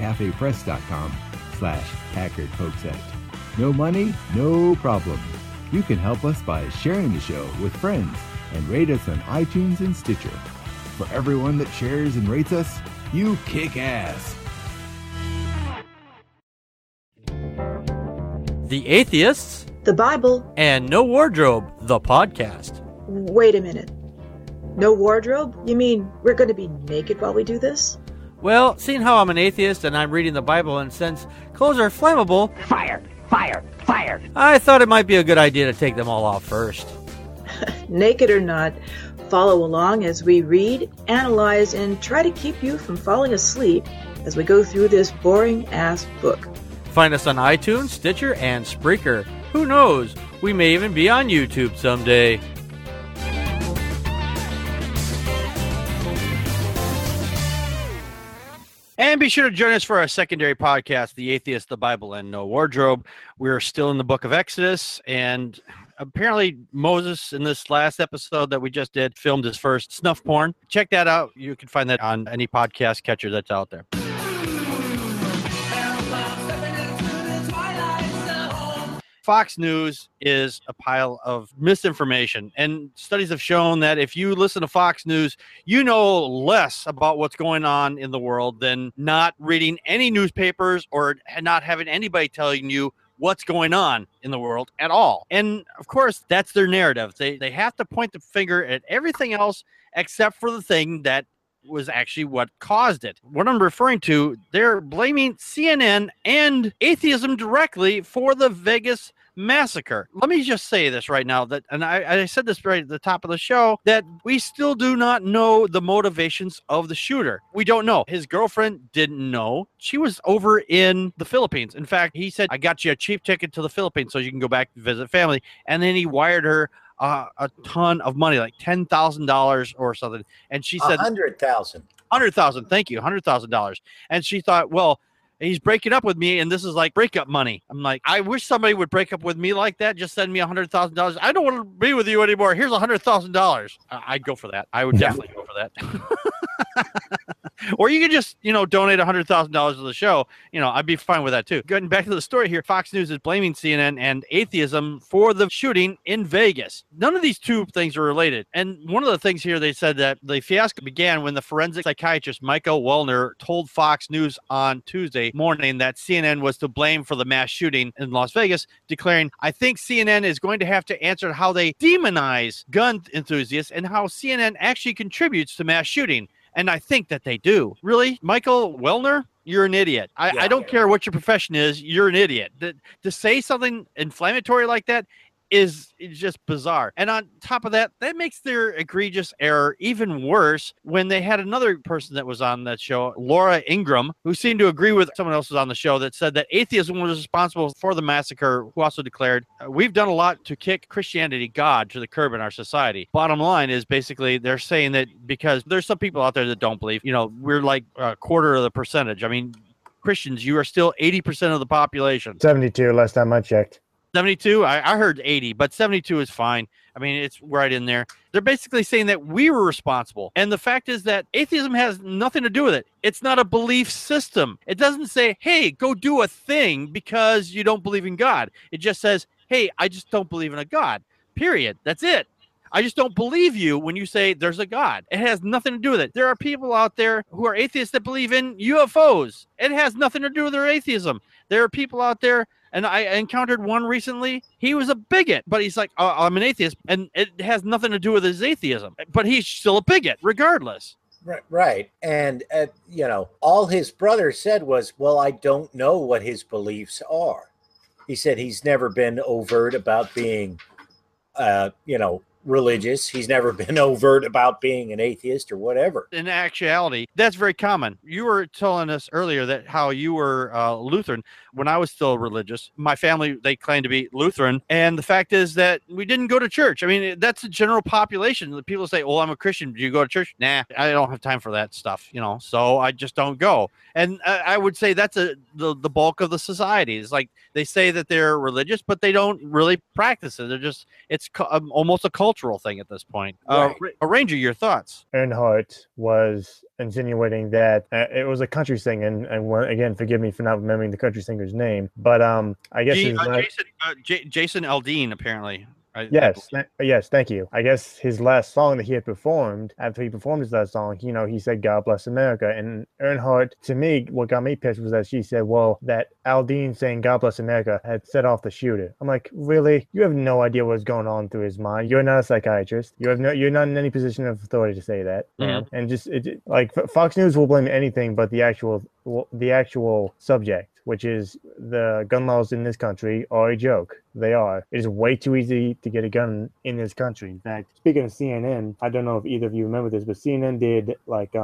cafepress.com/PackardPokesat. No money, no problem. You can help us by sharing the show with friends and rate us on iTunes and Stitcher. For everyone that shares and rates us, you kick ass. The Atheists, the Bible, and No Wardrobe, the podcast. Wait a minute. No wardrobe? You mean we're going to be naked while we do this? Well, seeing how I'm an atheist and I'm reading the Bible, and since clothes are flammable, fire, I thought it might be a good idea to take them all off first. Naked or not, follow along as we read, analyze, and try to keep you from falling asleep as we go through this boring-ass book. Find us on iTunes, Stitcher, and Spreaker. Who knows? We may even be on YouTube someday. And be sure to join us for our secondary podcast, The Atheist, the Bible, and No Wardrobe. We're still in the book of Exodus, and apparently Moses, in this last episode that we just did, filmed his first snuff porn. Check that out. You can find that on any podcast catcher that's out there. Fox News is a pile of misinformation, and studies have shown that if you listen to Fox News, you know less about what's going on in the world than not reading any newspapers or not having anybody telling you what's going on in the world at all. And of course, that's their narrative. They have to point the finger at everything else except for the thing that was actually what caused it. What I'm referring to, they're blaming CNN and atheism directly for the Vegas massacre. Let me just say this right now, that, and I said this right at the top of the show, that we still do not know the motivations of the shooter. We don't know. His girlfriend didn't know. She was over in the Philippines. In fact, he said, I got you a cheap ticket to the Philippines so you can go back and visit family. And then he wired her a ton of money, like $10,000 or something. And she said $100,000. Thank you. $100,000. And she thought, well, he's breaking up with me, and this is like breakup money. I'm like, I wish somebody would break up with me like that. Just send me $100,000. I don't want to be with you anymore. Here's $100,000. I'd go for that. I would definitely go for that. Or you could just, donate $100,000 to the show. I'd be fine with that too. Getting back to the story here, Fox News is blaming CNN and atheism for the shooting in Vegas. None of these two things are related. And one of the things here, they said that the fiasco began when the forensic psychiatrist Michael Wellner told Fox News on Tuesday morning that CNN was to blame for the mass shooting in Las Vegas, declaring, I think CNN is going to have to answer how they demonize gun enthusiasts and how CNN actually contributes to mass shooting. And I think that they do. Really? Michael Wellner? You're an idiot. I don't care what your profession is. You're an idiot. To say something inflammatory like that is just bizarre. And on top of that, that makes their egregious error even worse when they had another person that was on that show, Laura Ingraham, who seemed to agree with someone else was on the show that said that atheism was responsible for the massacre, who also declared, we've done a lot to kick Christianity, God, to the curb in our society. Bottom line is basically they're saying that because there's some people out there that don't believe, we're like a quarter of the percentage. I mean, Christians, you are still 80% of the population. 72 last time I checked. 72? I heard 80, but 72 is fine. I mean, it's right in there. They're basically saying that we were responsible. And the fact is that atheism has nothing to do with it. It's not a belief system. It doesn't say, hey, go do a thing because you don't believe in God. It just says, hey, I just don't believe in a God. Period. That's it. I just don't believe you when you say there's a God. It has nothing to do with it. There are people out there who are atheists that believe in UFOs. It has nothing to do with their atheism. There are people out there, and I encountered one recently. He was a bigot, but he's like, I'm an atheist, and it has nothing to do with his atheism. But he's still a bigot, regardless. Right. And, all his brother said was, well, I don't know what his beliefs are. He said he's never been overt about being, religious. He's never been overt about being an atheist or whatever. In actuality, that's very common. You were telling us earlier that how you were Lutheran. When I was still religious, my family, they claimed to be Lutheran. And the fact is that we didn't go to church. I mean, that's the general population. The people say, well, I'm a Christian. Do you go to church? Nah, I don't have time for that stuff, so I just don't go. And I would say that's the bulk of the society. It's like they say that they're religious, but they don't really practice it. It's almost a cultural thing at this point. Right. Ranger, your thoughts? Earnhardt was insinuating that it was a country singer, and again, forgive me for not remembering the country singer's name, but I guess Jason Aldean, apparently. Yes, thank you. I guess his last song that he had performed, after he performed his last song, he said, God bless America. And Earnhardt, to me, what got me pissed was that she said, well, that Aldean saying God bless America had set off the shooter. I'm like, really? You have no idea what's going on through his mind. You're not a psychiatrist. You're not in any position of authority to say that. Mm-hmm. And just Fox News will blame anything but the actual subject, which is the gun laws in this country are a joke. They are. It is way too easy to get a gun in this country. In fact, speaking of CNN, I don't know if either of you remember this, but CNN did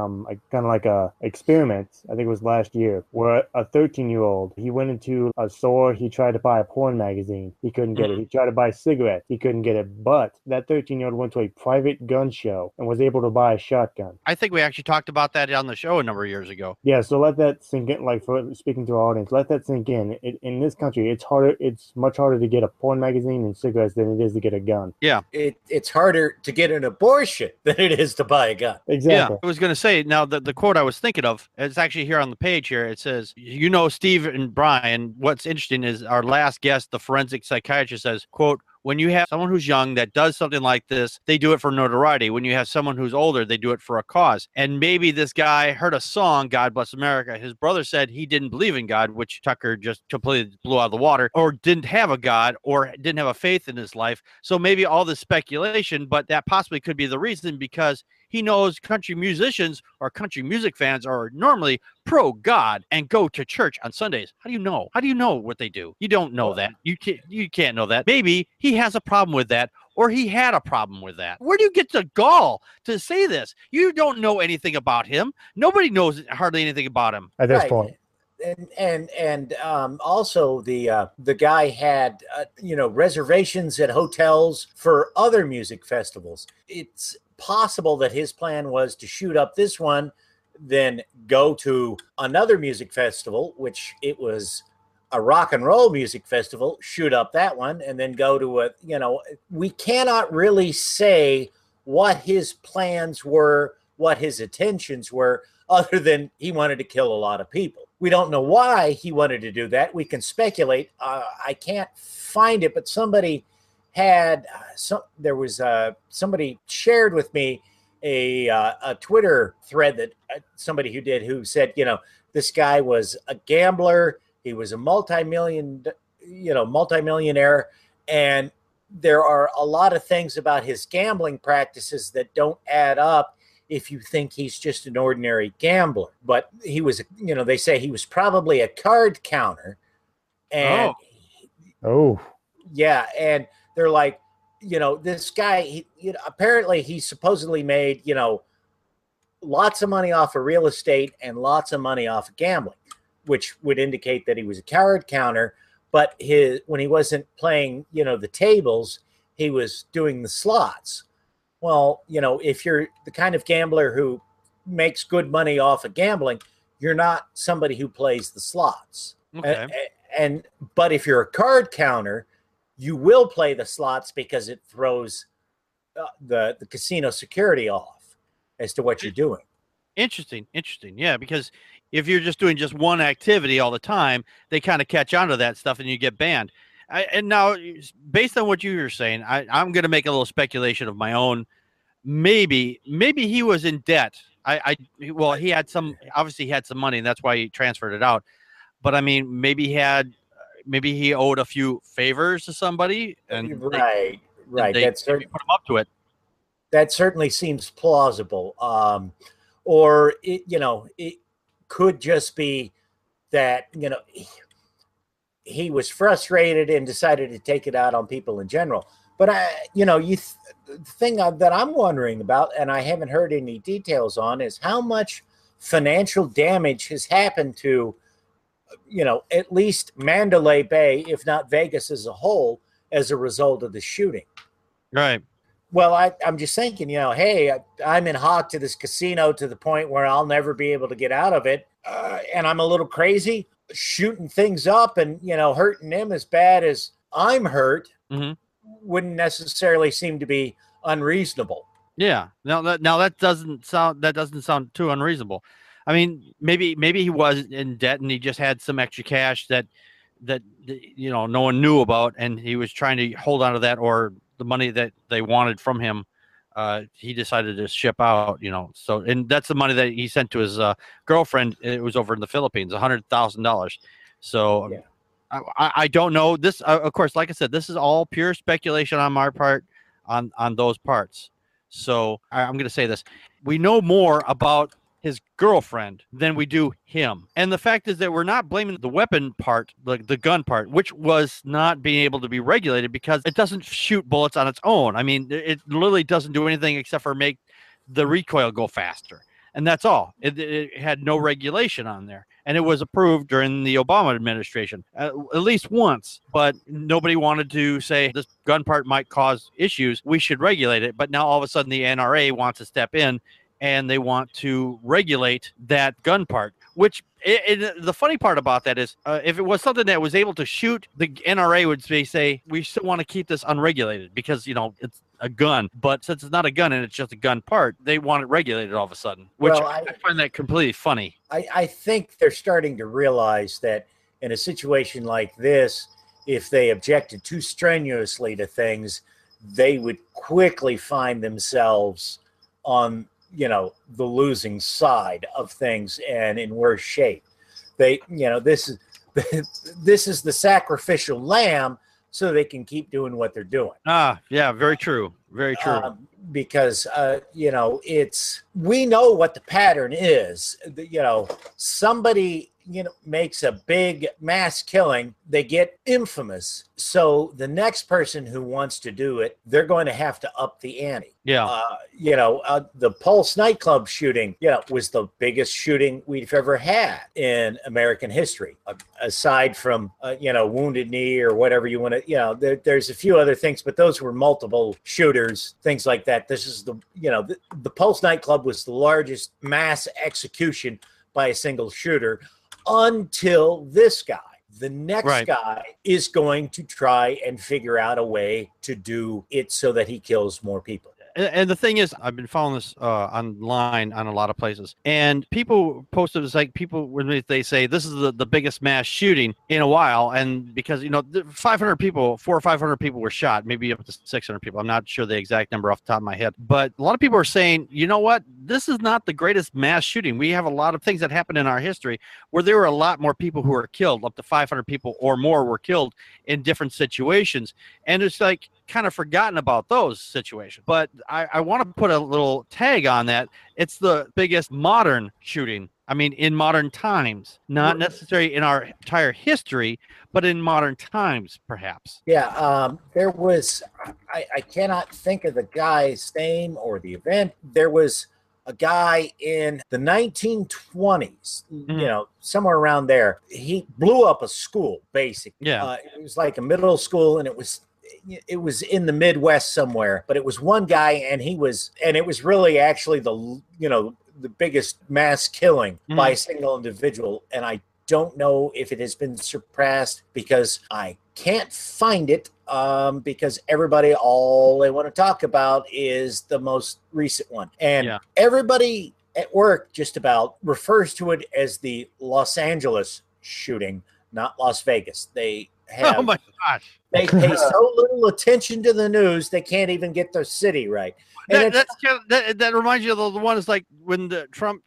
a experiment, I think it was last year, where a 13-year-old, he went into a store, he tried to buy a porn magazine. He couldn't get it. He tried to buy cigarettes. He couldn't get it. But that 13-year-old went to a private gun show and was able to buy a shotgun. I think we actually talked about that on the show a number of years ago. Yeah, so let that sink in, for speaking to our audience, let that sink in. In this country, it's much harder to get get a porn magazine and cigarettes than it is to get a gun. It's harder to get an abortion than it is to buy a gun. Exactly. Yeah, I was going to say, now the quote I was thinking of, it's actually here on the page here. It says, Steve and Brian, what's interesting is our last guest, the forensic psychiatrist, says, quote, when you have someone who's young that does something like this, they do it for notoriety. When you have someone who's older, they do it for a cause. And maybe this guy heard a song, God Bless America. His brother said he didn't believe in God, which Tucker just completely blew out of the water, or didn't have a God, or didn't have a faith in his life. So maybe all this speculation, but that possibly could be the reason, because he knows country musicians or country music fans are normally pro-God and go to church on Sundays. How do you know? How do you know what they do? You don't know that. You can't know that. Maybe he has a problem with that, or he had a problem with that. Where do you get the gall to say this? You don't know anything about him. Nobody knows hardly anything about him. At this point. And also the guy had reservations at hotels for other music festivals. It's possible that his plan was to shoot up this one, then go to another music festival, which it was a rock and roll music festival, shoot up that one, and then go to we cannot really say what his plans were, what his intentions were, other than he wanted to kill a lot of people. We don't know why he wanted to do that. We can speculate. I can't find it, but somebody had somebody shared with me a Twitter thread that somebody who said, this guy was a gambler. He was a multimillionaire, and there are a lot of things about his gambling practices that don't add up if you think he's just an ordinary gambler. But he was, they say he was probably a card counter. And yeah, and they're like, this guy, apparently he supposedly made, lots of money off of real estate and lots of money off of gambling, which would indicate that he was a card counter. But when he wasn't playing, the tables, he was doing the slots. Well, if you're the kind of gambler who makes good money off of gambling, you're not somebody who plays the slots. Okay. But if you're a card counter, you will play the slots because it throws the casino security off as to what you're doing. Interesting. Yeah, because if you're just doing just one activity all the time, they kind of catch on to that stuff and you get banned. And now, based on what you were saying, I'm going to make a little speculation of my own. Maybe he was in debt. He had some money, and that's why he transferred it out. But I mean, maybe he owed a few favors to somebody, and right. They put him up to it. That certainly seems plausible. Or it could just be that he was frustrated and decided to take it out on people in general. But the thing that I'm wondering about, and I haven't heard any details on, is how much financial damage has happened to, at least Mandalay Bay, if not Vegas as a whole, as a result of the shooting. Right. Well, I'm just thinking, hey, I'm in hock to this casino to the point where I'll never be able to get out of it. And I'm a little crazy, shooting things up and, hurting them as bad as I'm hurt. Mm-hmm. Wouldn't necessarily seem to be unreasonable. Yeah. That doesn't sound too unreasonable. I mean, maybe he was in debt and he just had some extra cash that no one knew about, and he was trying to hold on to that, or the money that they wanted from him. He decided to ship out, So, and that's the money that he sent to his girlfriend. It was over in the Philippines, $100,000. So. Yeah. I don't know this. Of course, like I said, this is all pure speculation on my part on those parts. So I'm going to say this. We know more about his girlfriend than we do him. And the fact is that we're not blaming the weapon part, the gun part, which was not being able to be regulated because it doesn't shoot bullets on its own. I mean, it literally doesn't do anything except for make the recoil go faster. And that's all. It had no regulation on there. And it was approved during the Obama administration, at least once. But nobody wanted to say this gun part might cause issues. We should regulate it. But now all of a sudden the NRA wants to step in and they want to regulate that gun part, Which the funny part about that is, if it was something that was able to shoot, the NRA would say we still want to keep this unregulated because it's a gun. But since it's not a gun and it's just a gun part, they want it regulated all of a sudden. Which I find that completely funny. I think they're starting to realize that in a situation like this, if they objected too strenuously to things, they would quickly find themselves on the losing side of things and in worse shape. This is the sacrificial lamb so they can keep doing what they're doing. Yeah, very true. Very true. Because we know what the pattern is. Somebody makes a big mass killing, they get infamous. So the next person who wants to do it, they're going to have to up the ante. Yeah. The Pulse nightclub shooting, was the biggest shooting we've ever had in American history, aside from, Wounded Knee or whatever you want to, there's a few other things, but those were multiple shooters, things like that. This is the Pulse nightclub was the largest mass execution by a single shooter until this guy. The next guy is going to try and figure out a way to do it so that he kills more people. And the thing is, I've been following this online on a lot of places, and people posted, it's like people, when they say this is the biggest mass shooting in a while, and because 500 people, 400 or 500 people were shot, maybe up to 600 people. I'm not sure the exact number off the top of my head, but a lot of people are saying, you know what, this is not the greatest mass shooting. We have a lot of things that happened in our history where there were a lot more people who were killed, up to 500 people or more were killed in different situations, and it's like kind of forgotten about those situations. But I want to put a little tag on that. It's the biggest modern shooting. I mean, in modern times, not necessarily in our entire history, but in modern times, perhaps. Yeah, there was, I cannot think of the guy's name or the event. There was a guy in the 1920s, somewhere around there. He blew up a school, basically. Yeah. It was like a middle school, and it was in the Midwest somewhere, but it was one guy, and it was really actually the biggest mass killing by a single individual. And I don't know if it has been surpassed because I can't find it, because all they want to talk about is the most recent one. And everybody at work just about refers to it as the Los Angeles shooting, not Las Vegas. They have, oh my gosh. They pay so little attention to the news, they can't even get their city right. And that reminds you of the one is like when the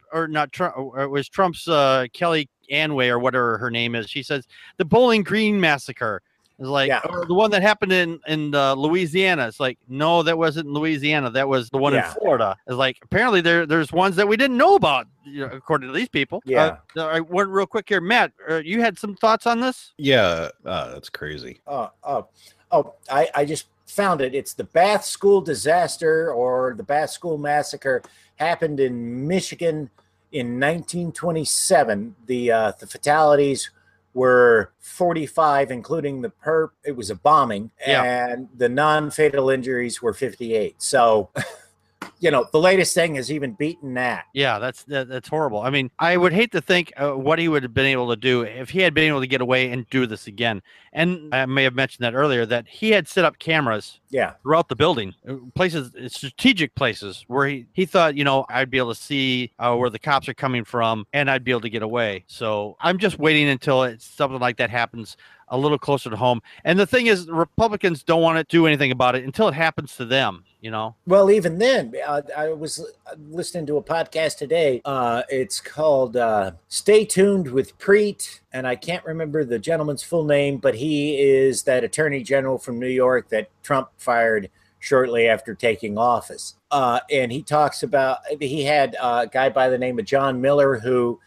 it was Trump's Kelly Anway or whatever her name is. She says the Bowling Green massacre is like, or the one that happened in Louisiana. It's like, no, that wasn't in Louisiana. That was the one in Florida. It's like, apparently there's ones that we didn't know about, according to these people. Yeah. I went real quick here. Matt, you had some thoughts on this? Yeah. That's crazy. I just found it. It's the Bath School disaster, or the Bath School massacre, happened in Michigan in 1927. The fatalities were 45, including the perp. It was a bombing, and the non-fatal injuries were 58. So, the latest thing has even beaten that. Yeah, that's horrible. I mean, I would hate to think what he would have been able to do if he had been able to get away and do this again. And I may have mentioned that earlier, that he had set up cameras throughout the building, places, strategic places where he thought, I'd be able to see where the cops are coming from and I'd be able to get away. So I'm just waiting until something like that happens a little closer to home. And the thing is, Republicans don't want to do anything about it until it happens to them, Well, even then, I was listening to a podcast today. It's called Stay Tuned with Preet, and I can't remember the gentleman's full name, but he is that attorney general from New York that Trump fired shortly after taking office. And he talks about, he had a guy by the name of John Miller who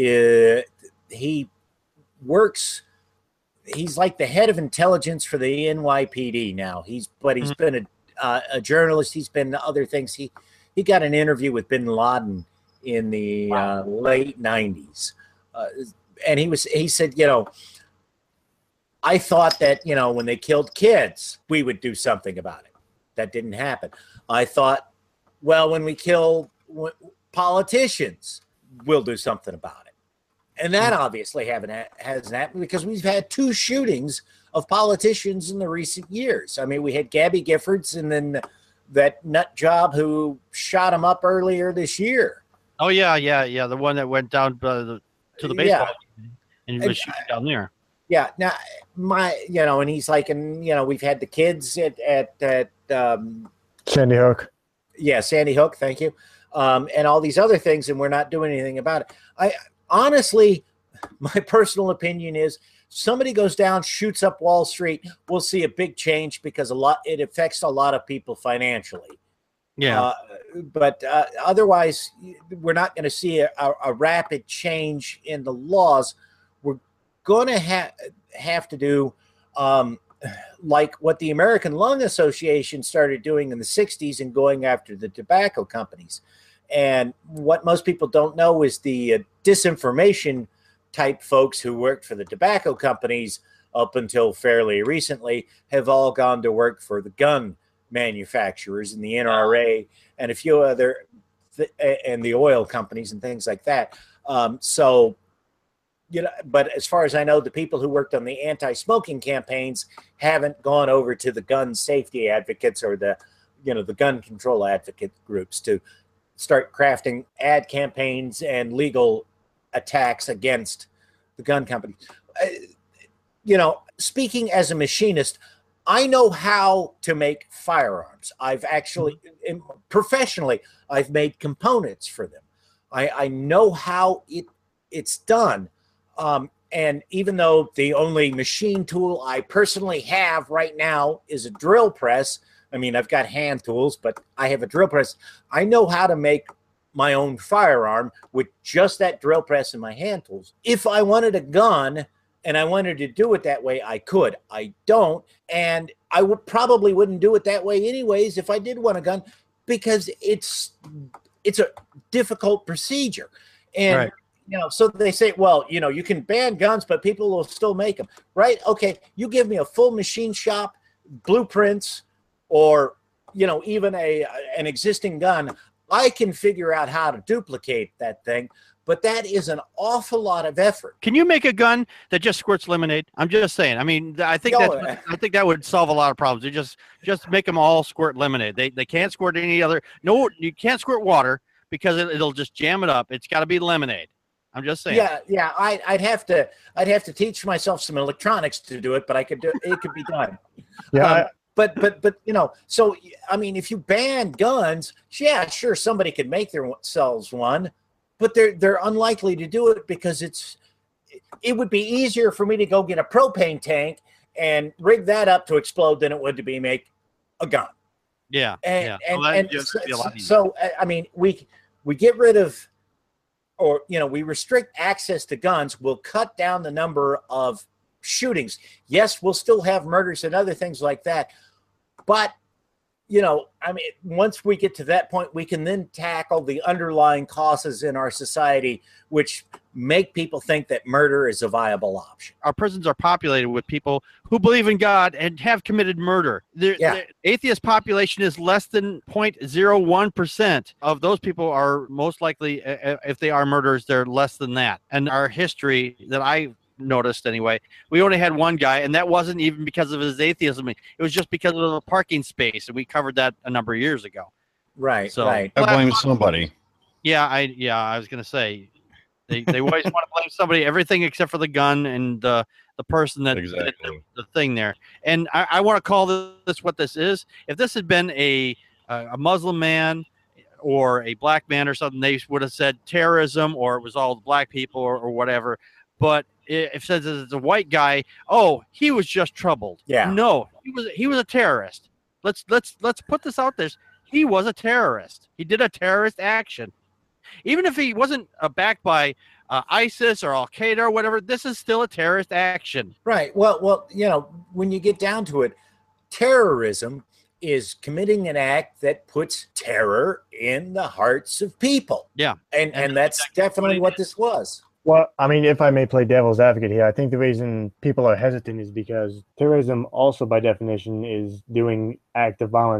he works. He's like the head of intelligence for the NYPD now. He's been a journalist. He's been other things. He got an interview with Bin Laden in the late 90s. And he said, I thought that, when they killed kids, we would do something about it. That didn't happen. I thought, well, when we kill politicians, we'll do something about it. And that obviously hasn't happened because we've had 2 shootings of politicians in the recent years. I mean, we had Gabby Giffords and then that nut job who shot him up earlier this year. Oh, yeah. The one that went down to the baseball team and was shooting down there. Yeah. Now, and he's like, and, we've had the kids at Sandy Hook. Yeah, Sandy Hook. Thank you. And all these other things, and we're not doing anything about it. Honestly, my personal opinion is somebody goes down, shoots up Wall Street, we'll see a big change because it affects a lot of people financially. Yeah. But otherwise, we're not going to see a rapid change in the laws. We're going to have to do like what the American Lung Association started doing in the 60s and going after the tobacco companies. And what most people don't know is the disinformation type folks who worked for the tobacco companies up until fairly recently have all gone to work for the gun manufacturers and the NRA and a few other and the oil companies and things like that. But as far as I know, the people who worked on the anti-smoking campaigns haven't gone over to the gun safety advocates or the gun control advocate groups to start crafting ad campaigns and legal attacks against the gun companies. Speaking as a machinist, I know how to make firearms. I've actually, professionally, I've made components for them. I know how it's done. And even though the only machine tool I personally have right now is a drill press, I mean, I've got hand tools, but I have a drill press. I know how to make my own firearm with just that drill press and my hand tools. If I wanted a gun and I wanted to do it that way, I could. I don't. And I probably wouldn't do it that way anyways if I did want a gun because it's a difficult procedure. And right. So they say, well, you can ban guns, but people will still make them, right? Okay, you give me a full machine shop, blueprints, or even an existing gun, I can figure out how to duplicate that thing. But that is an awful lot of effort. Can you make a gun that just squirts lemonade? I'm just saying. I mean, I think that would solve a lot of problems. You just make them all squirt lemonade. They can't squirt any other. No, you can't squirt water because it'll just jam it up. It's got to be lemonade. I'm just saying. Yeah. I'd have to teach myself some electronics to do it, but it could be done. Yeah. But so I mean, if you ban guns, yeah, sure, somebody could make themselves one, but they're unlikely to do it because it would be easier for me to go get a propane tank and rig that up to explode than it would to be make a gun. Yeah. So I mean, we get rid of, or we restrict access to guns. We'll cut down the number of shootings. Yes, we'll still have murders and other things like that. But, I mean, once we get to that point, we can then tackle the underlying causes in our society, which make people think that murder is a viable option. Our prisons are populated with people who believe in God and have committed murder. The atheist population is less than 0.01% of those people are most likely, if they are murderers, they're less than that. And our history that I noticed anyway, we only had one guy, and that wasn't even because of his atheism. It was just because of the parking space, and we covered that a number of years ago. Right. So right. I blame somebody. I was gonna say they always want to blame somebody, everything except for the gun and the person that did the thing there. And I want to call this what this is. If this had been a Muslim man or a black man or something, they would have said terrorism, or it was all the black people or whatever. But if it says it's a white guy, oh, he was just troubled. Yeah. No, he was a terrorist. Let's put this out there. He was a terrorist. He did a terrorist action. Even if he wasn't backed by ISIS or Al Qaeda or whatever, this is still a terrorist action. Right. Well, when you get down to it, terrorism is committing an act that puts terror in the hearts of people. Yeah. And that's definitely what this was. Well, I mean, if I may play devil's advocate here, I think the reason people are hesitant is because terrorism also, by definition, is doing act of violence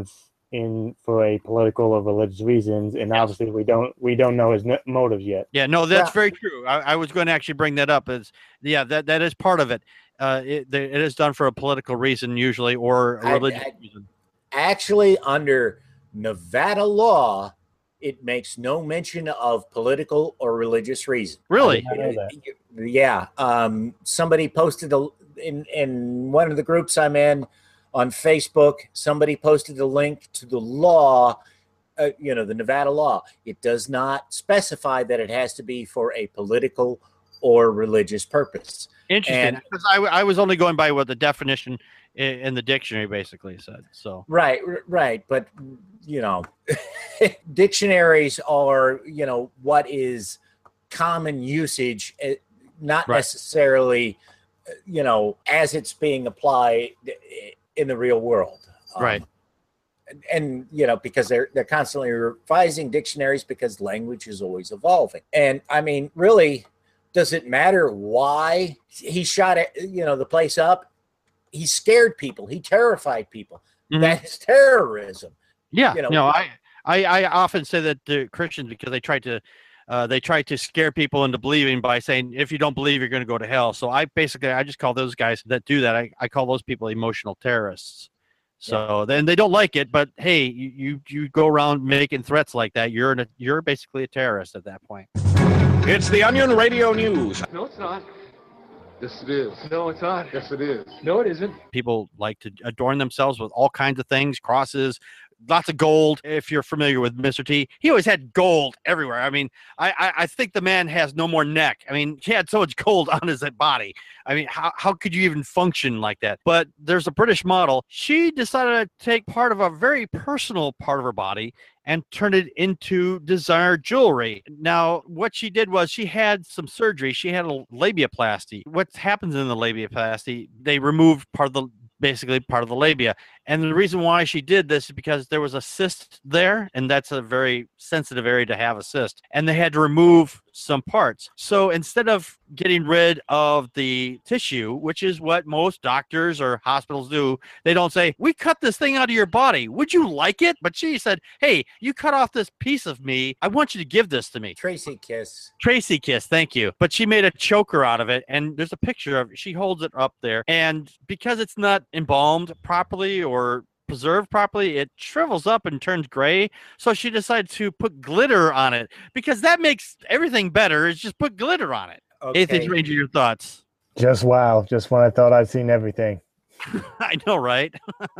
in for a political or religious reasons, and obviously we don't know his motives yet. Yeah, no, that's very true. I was going to actually bring that up. That is part of it. It is done for a political reason usually, or a religious reason. Actually, under Nevada law, it makes no mention of political or religious reason. Really? Yeah. Somebody posted in one of the groups I'm in on Facebook, somebody posted a link to the law, the Nevada law. It does not specify that it has to be for a political or religious purpose. Interesting, because I was only going by what the definition in the dictionary basically said. So right, but dictionaries are what is common usage, not necessarily as it's being applied in the real world. Right. And because they're constantly revising dictionaries because language is always evolving. And I mean, really, does it matter why he shot the place up? He scared people. He terrified people. Mm-hmm. That is terrorism. Yeah. I often say that to Christians because they try to scare people into believing by saying, if you don't believe, you're going to go to hell. So I just call those guys that do that. I call those people emotional terrorists. So then they don't like it, but hey, you go around making threats like that. You're basically a terrorist at that point. It's the Onion Radio News. No, it's not. Yes, it is. No, it's not. Yes, it is. No, it isn't. People like to adorn themselves with all kinds of things, crosses, lots of gold. If you're familiar with Mr. T, he always had gold everywhere. I mean, I think the man has no more neck. I mean, he had so much gold on his body. I mean, how could you even function like that? But there's a British model. She decided to take part of a very personal part of her body and turn it into designer jewelry. Now, what she did was she had some surgery. She had a labiaplasty. What happens in the labiaplasty, they removed basically part of the labia. And the reason why she did this is because there was a cyst there, and that's a very sensitive area to have a cyst. And they had to remove some parts. So instead of getting rid of the tissue, which is what most doctors or hospitals do, they don't say, we cut this thing out of your body. Would you like it? But she said, hey, you cut off this piece of me. I want you to give this to me. Tracy Kiss, thank you. But she made a choker out of it, and there's a picture of it. She holds it up there. And because it's not embalmed properly or preserved properly, it shrivels up and turns gray. So she decided to put glitter on it because that makes everything better. Is just put glitter on it. Okay. Atheist Ranger, your thoughts? Just wow. Just when I thought I'd seen everything. I know, right?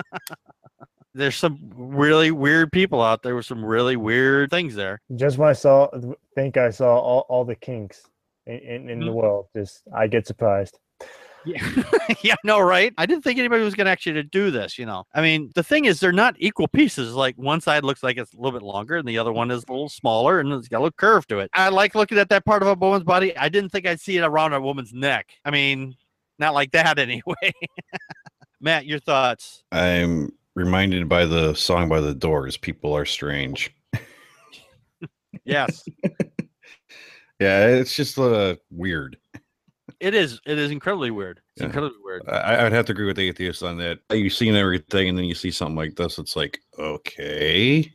There's some really weird people out there with some really weird things there. Just when I think I saw all the kinks in the world, I get surprised. Yeah, yeah, no, right? I didn't think anybody was going to actually do this, I mean, the thing is, they're not equal pieces. Like, one side looks like it's a little bit longer, and the other one is a little smaller, and it's got a little curve to it. I like looking at that part of a woman's body. I didn't think I'd see it around a woman's neck. I mean, not like that anyway. Matt, your thoughts? I'm reminded by the song by The Doors, People Are Strange. Yes. Yeah, it's just weird. It is incredibly weird. It's incredibly weird. I would have to agree with the atheist on that. You've seen everything, and then you see something like this. It's like, okay.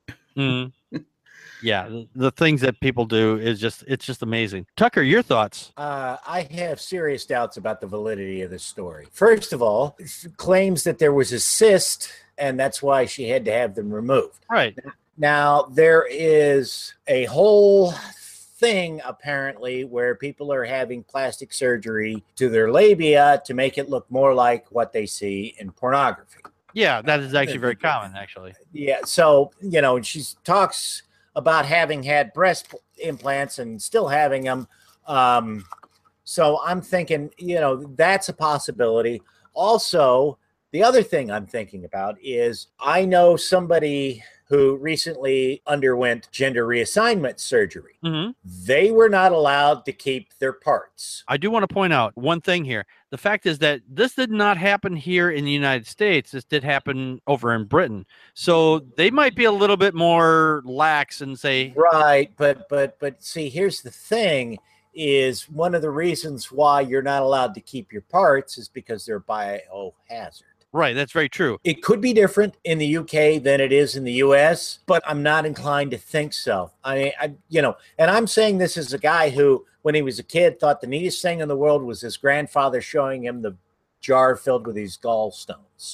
Yeah, the things that people do it's just amazing. Tucker, your thoughts? I have serious doubts about the validity of this story. First of all, claims that there was a cyst, and that's why she had to have them removed. Right. Now, there is a whole thing apparently where people are having plastic surgery to their labia to make it look more like what they see in pornography. Yeah, that is actually very common, actually. Yeah, so, she talks about having had breast implants and still having them. So I'm thinking, that's a possibility. Also, the other thing I'm thinking about is I know somebody who recently underwent gender reassignment surgery. Mm-hmm. They were not allowed to keep their parts. I do want to point out one thing here. The fact is that this did not happen here in the United States. This did happen over in Britain. So they might be a little bit more lax and say... Right, but see, here's the thing, is one of the reasons why you're not allowed to keep your parts is because they're biohazard. Right, that's very true. It could be different in the UK than it is in the US, but I'm not inclined to think so. And I'm saying this as a guy who, when he was a kid, thought the neatest thing in the world was his grandfather showing him the jar filled with these gallstones.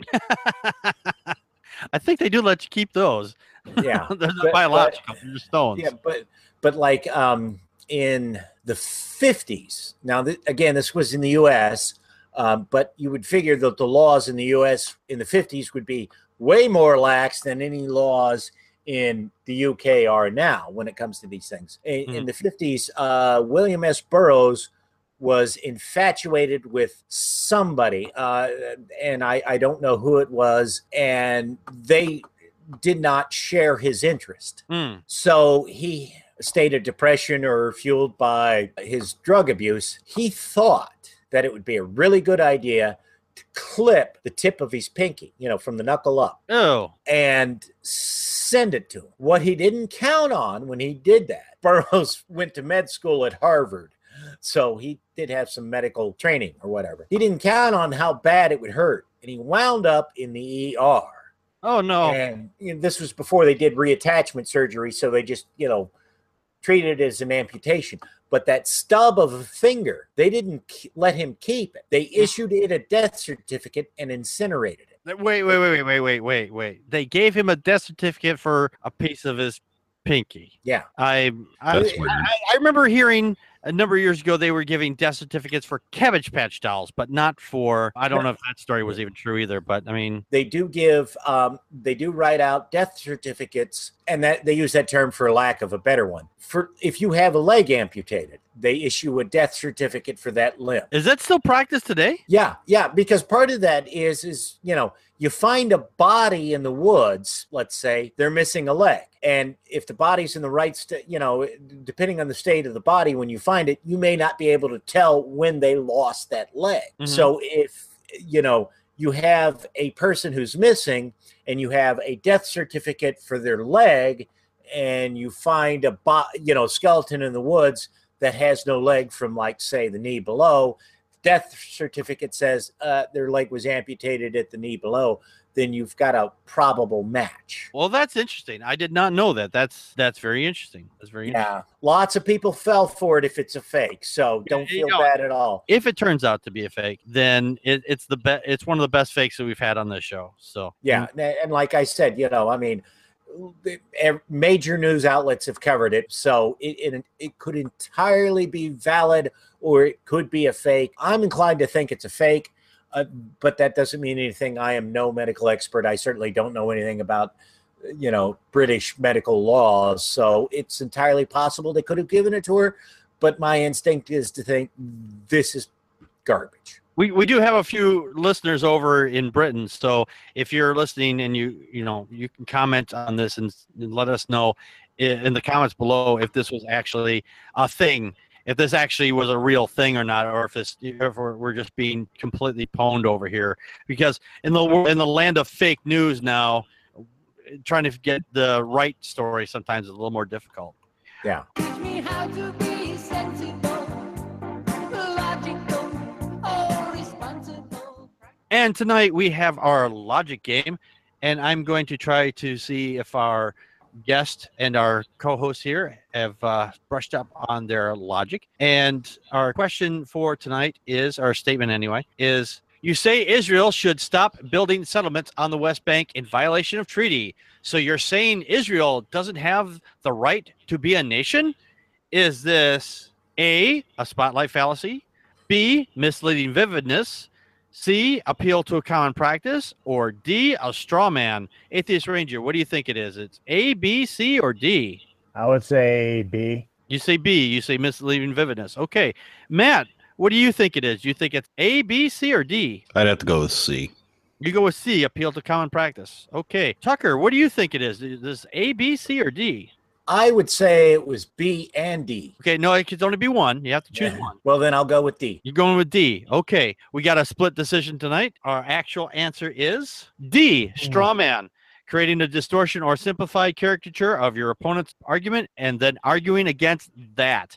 I think they do let you keep those. Yeah. They're not biological, they're stones. Yeah, but like in the 50s, now, again, this was in the US, but you would figure that the laws in the U.S. in the 50s would be way more lax than any laws in the UK are now when it comes to these things. In the 50s, William S. Burroughs was infatuated with somebody, and I don't know who it was, and they did not share his interest. So he, a state of depression or fueled by his drug abuse, he thought that it would be a really good idea to clip the tip of his pinky, from the knuckle up. Oh. And send it to him. What he didn't count on when he did that, Burroughs went to med school at Harvard, so he did have some medical training or whatever. He didn't count on how bad it would hurt, and he wound up in the ER. Oh, no. And this was before they did reattachment surgery, so they just, treated it as an amputation. But that stub of a finger, they didn't let him keep it. They issued it a death certificate and incinerated it. Wait. They gave him a death certificate for a piece of his pinky. Yeah. I remember hearing a number of years ago they were giving death certificates for Cabbage Patch dolls, but not for, I don't know if that story was even true either, but I mean. They do write out death certificates, and that they use that term for lack of a better one. For if you have a leg amputated, they issue a death certificate for that limb. Is that still practiced today? Yeah, because part of that is you find a body in the woods, let's say, they're missing a leg. And if the body's in the right state, depending on the state of the body, when you find it, you may not be able to tell when they lost that leg. Mm-hmm. So if, you have a person who's missing and you have a death certificate for their leg and you find a skeleton in the woods that has no leg from, like, say, the knee below, death certificate says their leg was amputated at the knee below, then you've got a probable match. Well, that's interesting. I did not know that. That's very interesting. That's very interesting. Yeah. Lots of people fell for it if it's a fake, so don't feel bad at all. If it turns out to be a fake, then it's it's one of the best fakes that we've had on this show. So yeah, and like I said, major news outlets have covered it, so it could entirely be valid or it could be a fake. I'm inclined to think it's a fake, but that doesn't mean anything. I am no medical expert. I certainly don't know anything about, British medical laws, so it's entirely possible they could have given it to her, but my instinct is to think this is garbage. We do have a few listeners over in Britain, so if you're listening and you can comment on this and let us know in the comments below if this was actually a thing, if this actually was a real thing or not, or if we're just being completely pwned over here. Because in the land of fake news now, trying to get the right story sometimes is a little more difficult. Yeah. Teach me how to be sensible, logical, or responsible. And tonight we have our logic game, and I'm going to try to see if our guest and our co-host here have brushed up on their logic. And our question for tonight is, our statement anyway, is: you say Israel should stop building settlements on the West Bank in violation of treaty. So you're saying Israel doesn't have the right to be a nation? Is this A, a spotlight fallacy, B, misleading vividness, C, appeal to a common practice, or D, a straw man? Atheist Ranger, what do you think it is? It's A, B, C, or D? I would say B. You say B. You say misleading vividness. Okay. Matt, what do you think it is? Do you think it's A, B, C, or D? I'd have to go with C. You go with C, appeal to common practice. Okay. Tucker, what do you think it is? Is this A, B, C, or D? I would say it was B and D. Okay, no, it could only be one. You have to choose one. Well, then I'll go with D. You're going with D. Okay, we got a split decision tonight. Our actual answer is D, straw man. Creating a distortion or simplified caricature of your opponent's argument and then arguing against that.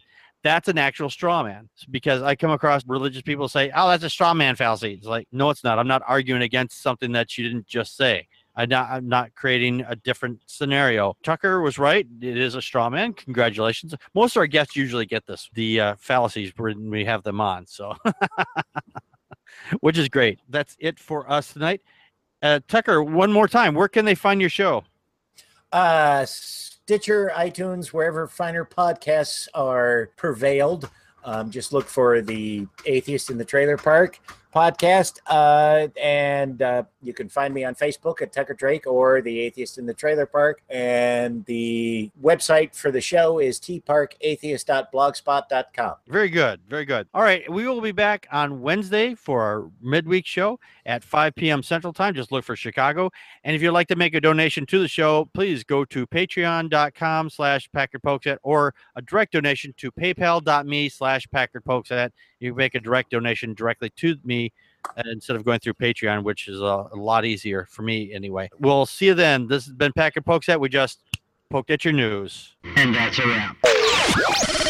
That's an actual straw man, because I come across religious people say, oh, that's a straw man fallacy. It's like, no, it's not. I'm not arguing against something that you didn't just say. I'm not creating a different scenario. Tucker was right. It is a straw man. Congratulations. Most of our guests usually get this, the fallacies when we have them on. So, which is great. That's it for us tonight. Tucker, one more time, where can they find your show? Stitcher, iTunes, wherever finer podcasts are prevailed. Just look for the Atheist in the Trailer Park podcast. And you can find me on Facebook at Tucker Drake or the Atheist in the Trailer Park. And the website for the show is tparkatheist.blogspot.com. Very good. Very good. All right. We will be back on Wednesday for our midweek show at 5 p.m. Central Time. Just look for Chicago. And if you'd like to make a donation to the show, please go to patreon.com/PackardPokesat or a direct donation to paypal.me/PackardPokesat. You can make a direct donation directly to me instead of going through Patreon, which is a lot easier for me anyway. We'll see you then. This has been Packard Pokesat. We just poked at your news. And that's a wrap.